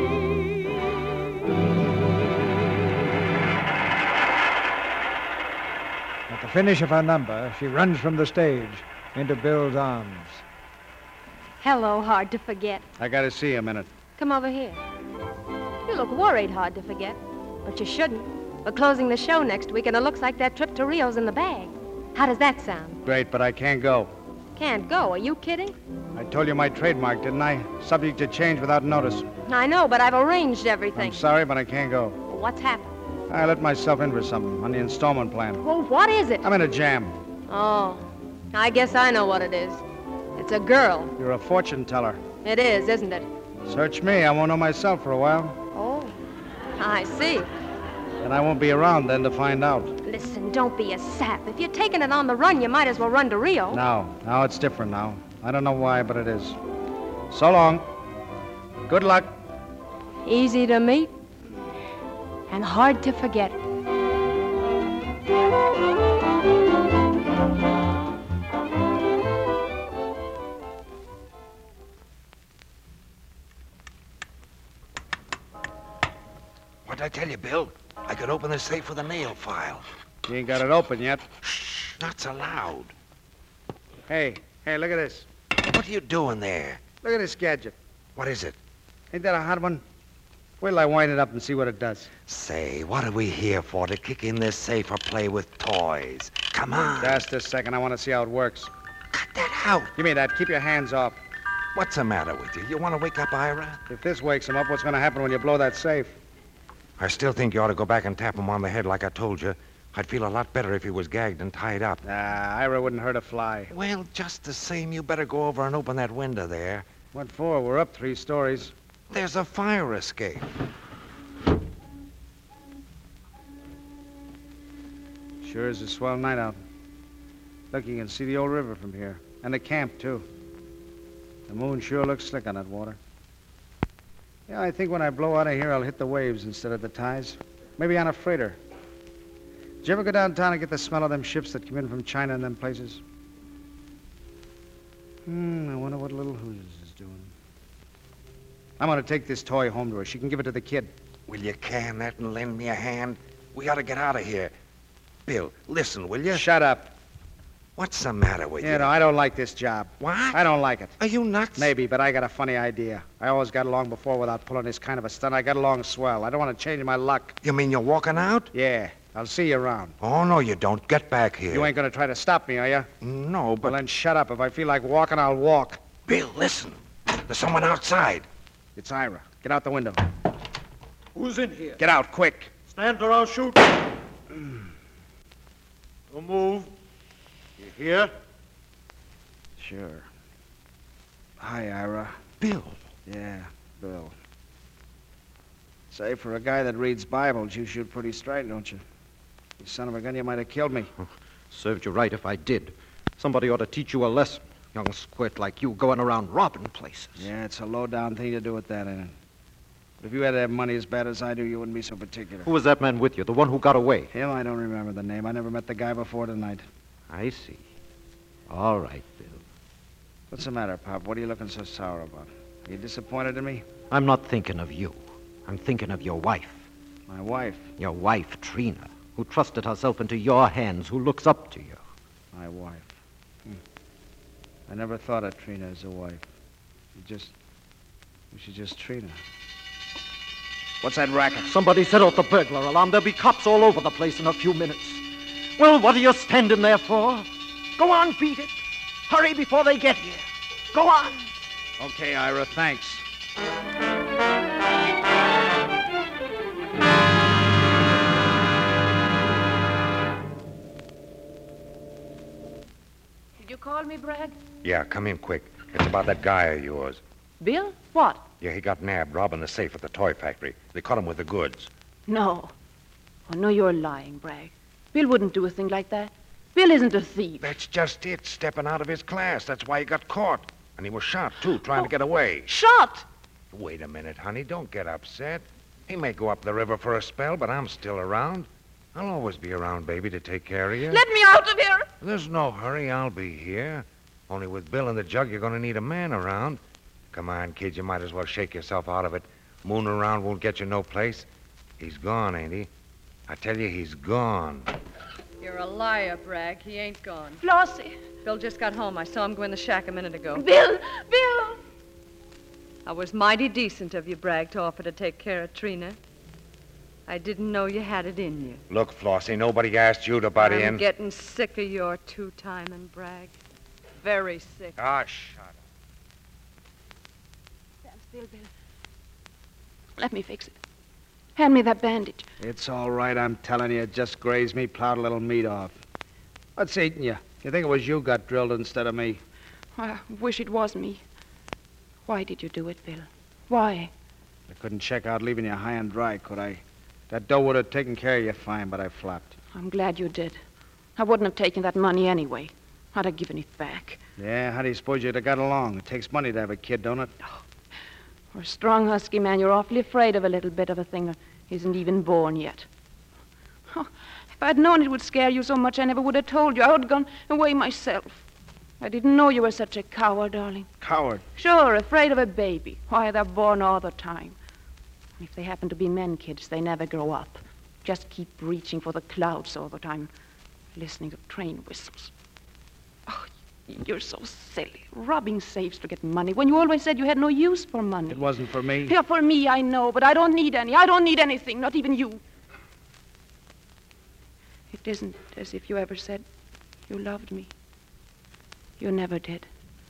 At the finish of her number, she runs from the stage into Bill's arms. Hello, hard to forget. I gotta see you a minute. Come over here. You look worried, hard to forget. But you shouldn't. We're closing the show next week, and it looks like that trip to Rio's in the bag. How does that sound? Great, but I can't go. Can't go. Are you kidding? I told you my trademark, didn't I? Subject to change without notice. I know, but I've arranged everything. I'm sorry, but I can't go. What's happened? I let myself in for something on the installment plan. Well, what is it? I'm in a jam. Oh, I guess I know what it is. It's a girl. You're a fortune teller. It is, isn't it? Search me. I won't know myself for a while. Oh, I see. And I won't be around then to find out. Listen, don't be a sap. If you're taking it on the run, you might as well run to Rio. No, now it's different now. I don't know why, but it is. So long. Good luck. Easy to meet and hard to forget. What'd I tell you, Bill? I could open this safe with a nail file. You ain't got it open yet. Shh, not so loud. Hey, hey, look at this. What are you doing there? Look at this gadget. What is it? Ain't that a hot one? Wait till I wind it up and see what it does. Say, what are we here for? To kick in this safe or play with toys? Come on. Just a second. I want to see how it works. Cut that out. Give me that. Keep your hands off. What's the matter with you? You want to wake up Ira? If this wakes him up, what's going to happen when you blow that safe? I still think you ought to go back and tap him on the head like I told you. I'd feel a lot better if he was gagged and tied up. Nah, Ira wouldn't hurt a fly. Well, just the same, you better go over and open that window there. What for? We're up three stories. There's a fire escape. Sure is a swell night out. Look, you can see the old river from here. And the camp, too. The moon sure looks slick on that water. Yeah, I think when I blow out of here, I'll hit the waves instead of the tides. Maybe on a freighter. Did you ever go downtown and get the smell of them ships that come in from China and them places? Hmm, I wonder what little Hoosiers is doing. I'm going to take this toy home to her. She can give it to the kid. Will you can that and lend me a hand? We ought to get out of here. Bill, listen, will you? Shut up. What's the matter with You you? know, I don't like this job. What? I don't like it. Are you nuts? Maybe, but I got a funny idea. I always got along before without pulling this kind of a stunt. I got along swell. I don't want to change my luck. You mean you're walking out? Yeah, I'll see you around. Oh, no, you don't. Get back here. You ain't going to try to stop me, are you? No, but... Well, then shut up. If I feel like walking, I'll walk. Bill, listen. There's someone outside. It's Ira. Get out the window. Who's in here? Get out, quick. Stand or I'll shoot. Don't move. You hear? Sure. Hi, Ira. Bill. Yeah, Bill. Say, for a guy that reads Bibles, you shoot pretty straight, don't you? You son of a gun, you might have killed me. Served you right if I did. Somebody ought to teach you a lesson. Young squirt like you going around robbing places. Yeah, it's a low-down thing to do with that, ain't it? But if you had to have money as bad as I do, you wouldn't be so particular. Who was that man with you, the one who got away? Him, I don't remember the name. I never met the guy before tonight. I see. All right, Bill. What's the matter, Pop? What are you looking so sour about? Are you disappointed in me? I'm not thinking of you. I'm thinking of your wife. My wife? Your wife, Trina, who trusted herself into your hands, who looks up to you. My wife. Hmm. I never thought of Trina as a wife. She just... She's just Trina. What's that racket? Somebody set off the burglar alarm. There'll be cops all over the place in a few minutes. Well, what are you standing there for? Go on, beat it. Hurry before they get here. Go on. Okay, Ira, thanks. Did you call me, Bragg? Yeah, come in quick. It's about that guy of yours. Bill? What? Yeah, he got nabbed robbing the safe at the toy factory. They caught him with the goods. No. Oh, no, you're lying, Bragg. Bill wouldn't do a thing like that. Bill isn't a thief. That's just it, stepping out of his class. That's why he got caught. And he was shot, too, trying Oh. to get away. Shot? Wait a minute, honey. Don't get upset. He may go up the river for a spell, but I'm still around. I'll always be around, baby, to take care of you. Let me out of here! There's no hurry. I'll be here. Only with Bill and the jug, you're going to need a man around. Come on, kid. You might as well shake yourself out of it. Mooning around won't get you no place. He's gone, ain't he? I tell you, he's gone. You're a liar, Bragg. He ain't gone. Flossie. Bill just got home. I saw him go in the shack a minute ago. Bill! Bill! I was mighty decent of you, Bragg, to offer to take care of Trina. I didn't know you had it in you. Look, Flossie, nobody asked you to butt I'm in. getting sick of your two-timing, Bragg. Very sick. Ah, shut up. Stand still, Bill. Let me fix it. Hand me that bandage. It's all right, I'm telling you. It just grazed me, plowed a little meat off. What's eating you? You think it was you got drilled instead of me? I wish it was me. Why did you do it, Bill? Why? I couldn't check out leaving you high and dry, could I? That dough would have taken care of you fine, but I flopped. I'm glad you did. I wouldn't have taken that money anyway. I'd have given it back. Yeah, how do you suppose you'd have got along? It takes money to have a kid, don't it? For a strong, husky man, you're awfully afraid of a little bit of a thing that isn't even born yet. Oh, if I'd known it would scare you so much, I never would have told you. I would have gone away myself. I didn't know you were such a coward, darling. Coward? Sure, afraid of a baby. Why, they're born all the time. If they happen to be men kids, they never grow up. Just keep reaching for the clouds all the time, listening to train whistles. Oh, you're so silly. Robbing safes to get money when you always said you had no use for money. It wasn't for me. Yeah, for me, I know, but I don't need any. I don't need anything, not even you. It isn't as if you ever said you loved me. You never did.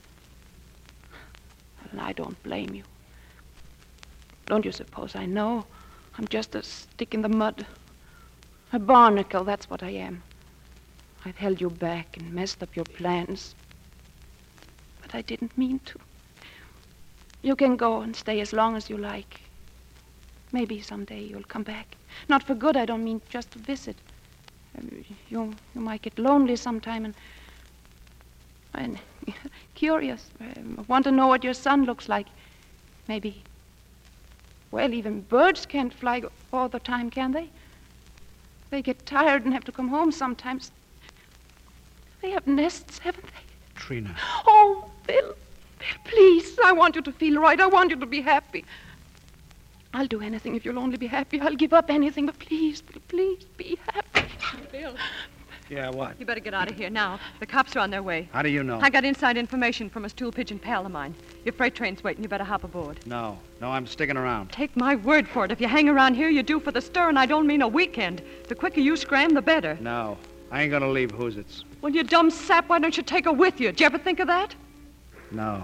And I don't blame you. Don't you suppose I know? I'm just a stick in the mud. A barnacle, that's what I am. I've held you back and messed up your plans. But I didn't mean to. You can go and stay as long as you like. Maybe someday you'll come back. Not for good, I don't mean just to visit. Um, you, you might get lonely sometime and... and curious. Um, want to know what your son looks like. Maybe... Well, even birds can't fly all the time, can they? They get tired and have to come home sometimes. They have nests, haven't they? Trina. Oh, Bill, Bill, please. I want you to feel right. I want you to be happy. I'll do anything if you'll only be happy. I'll give up anything, but please, Bill, please be happy. Bill, Yeah, what? you better get out of here now. The cops are on their way. How do you know? I got inside information from a stool pigeon pal of mine. Your freight train's waiting. You better hop aboard. No, no, I'm sticking around. Take my word for it. If you hang around here, you're due for the stir, and I don't mean a weekend. The quicker you scram, the better. No, I ain't gonna leave Hoosits. Well, you dumb sap, why don't you take her with you? Did you ever think of that? No.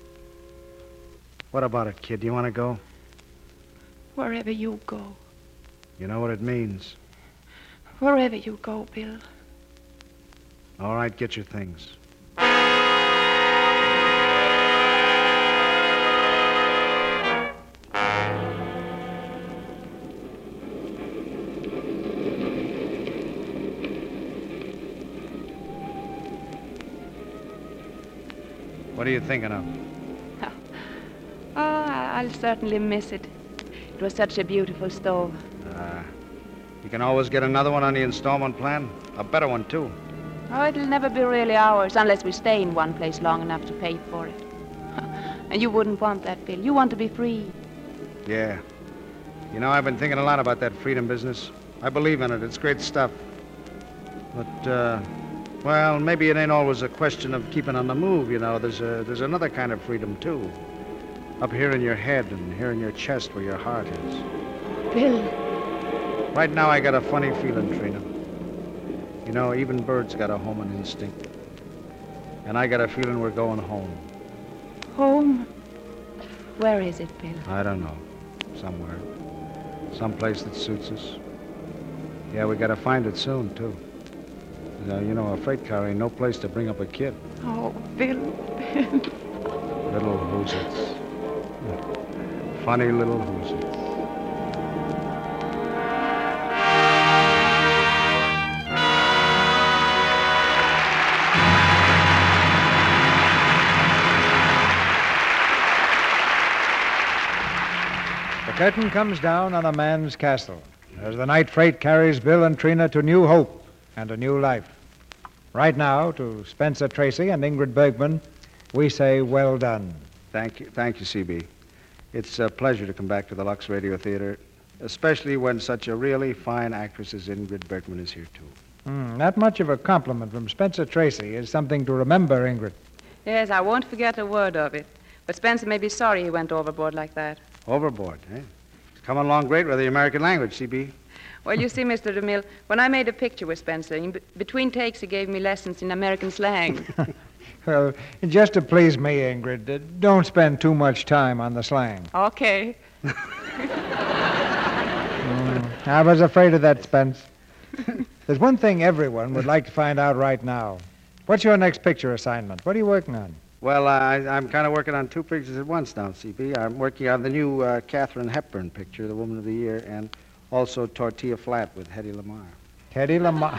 What about it, kid? Do you want to go? Wherever you go. You know what it means. Wherever you go, Bill. All right, get your things. What are you thinking of? Oh, I'll certainly miss it. It was such a beautiful stove. Uh, you can always get another one on the installment plan. A better one, too. Oh, it'll never be really ours unless we stay in one place long enough to pay for it. And you wouldn't want that, Bill. You want to be free. Yeah. You know, I've been thinking a lot about that freedom business. I believe in it. It's great stuff. But, uh, well, maybe it ain't always a question of keeping on the move, you know. There's a, there's another kind of freedom, too. Up here in your head and here in your chest where your heart is. Bill. Right now, I got a funny feeling, Trina. You know, even birds got a homing instinct. And I got a feeling we're going home. Home? Where is it, Bill? I don't know. Somewhere. Someplace that suits us. Yeah, we gotta find it soon, too. Uh, you know, a freight car ain't no place to bring up a kid. Oh, Bill. Little Hoosits. Funny little Hoosits. The curtain comes down on a man's castle as the night freight carries Bill and Trina to new hope and a new life. Right now, to Spencer Tracy and Ingrid Bergman, we say well done. Thank you. Thank you, C B. It's a pleasure to come back to the Lux Radio Theater, especially when such a really fine actress as Ingrid Bergman is here, too. Mm, that much of a compliment from Spencer Tracy is something to remember, Ingrid. Yes, I won't forget a word of it. But Spencer may be sorry he went overboard like that. Overboard, eh? It's coming along great with the American language, C B. Well, you see, Mister DeMille, when I made a picture with Spencer, in b- between takes he gave me lessons in American slang. Well, just to please me, Ingrid, uh, don't spend too much time on the slang. Okay. Mm, I was afraid of that, Spence. There's one thing everyone would like to find out right now. What's your next picture assignment? What are you working on? Well, I, I'm kind of working on two pictures at once now, C B. I'm working on the new uh, Katharine Hepburn picture, The Woman of the Year, and also Tortilla Flat with Hedy Lamarr. Hedy Lamarr.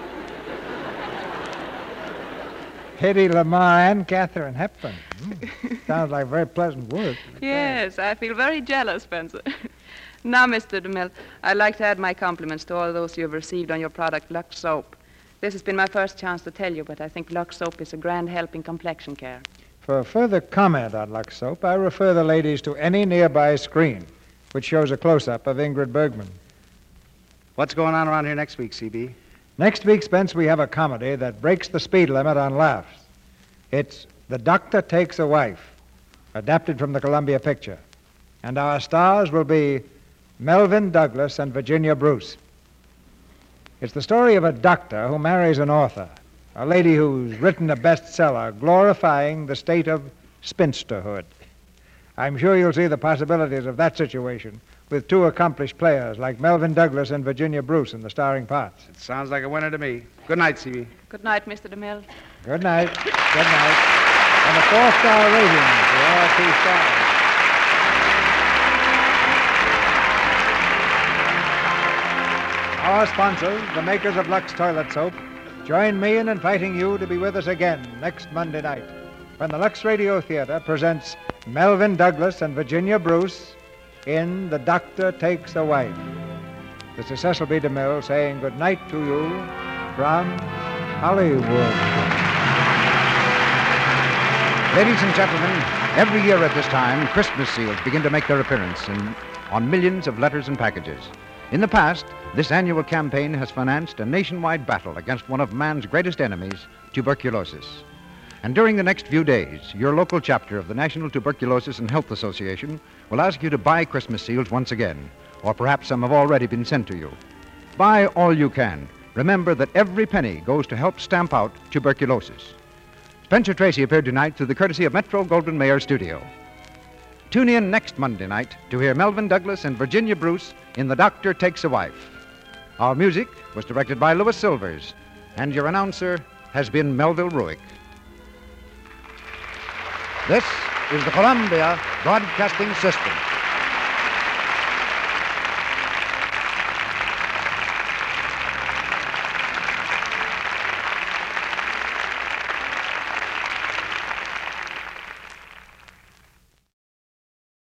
Hedy Lamarr and Katharine Hepburn. Mm, sounds like very pleasant work. Yes, I feel very jealous, Spencer. Now, Mister DeMille, I'd like to add my compliments to all those you have received on your product, Lux Soap. This has been my first chance to tell you, but I think Lux Soap is a grand help in complexion care. For further comment on Lux Soap, I refer the ladies to any nearby screen, which shows a close-up of Ingrid Bergman. What's going on around here next week, C B? Next week, Spence, we have a comedy that breaks the speed limit on laughs. It's The Doctor Takes a Wife, adapted from the Columbia picture. And our stars will be Melvyn Douglas and Virginia Bruce. It's the story of a doctor who marries an author, a lady who's written a bestseller glorifying the state of spinsterhood. I'm sure you'll see the possibilities of that situation with two accomplished players like Melvyn Douglas and Virginia Bruce in the starring parts. It sounds like a winner to me. Good night, C B. Good night, Mister DeMille. Good night. Good night. And a four-star rating for all two stars. Our sponsors, the makers of Lux Toilet Soap, join me in inviting you to be with us again next Monday night when the Lux Radio Theater presents Melvyn Douglas and Virginia Bruce in The Doctor Takes a Wife. This is Cecil B. DeMille saying good night to you from Hollywood. Ladies and gentlemen, every year at this time, Christmas seals begin to make their appearance in, on millions of letters and packages. In the past, this annual campaign has financed a nationwide battle against one of man's greatest enemies, tuberculosis. And during the next few days, your local chapter of the National Tuberculosis and Health Association will ask you to buy Christmas seals once again, or perhaps some have already been sent to you. Buy all you can. Remember that every penny goes to help stamp out tuberculosis. Spencer Tracy appeared tonight through the courtesy of Metro Goldwyn Mayer Studio. Tune in next Monday night to hear Melvyn Douglas and Virginia Bruce in The Doctor Takes a Wife. Our music was directed by Louis Silvers, and your announcer has been Melville Ruick. This is the Columbia Broadcasting System.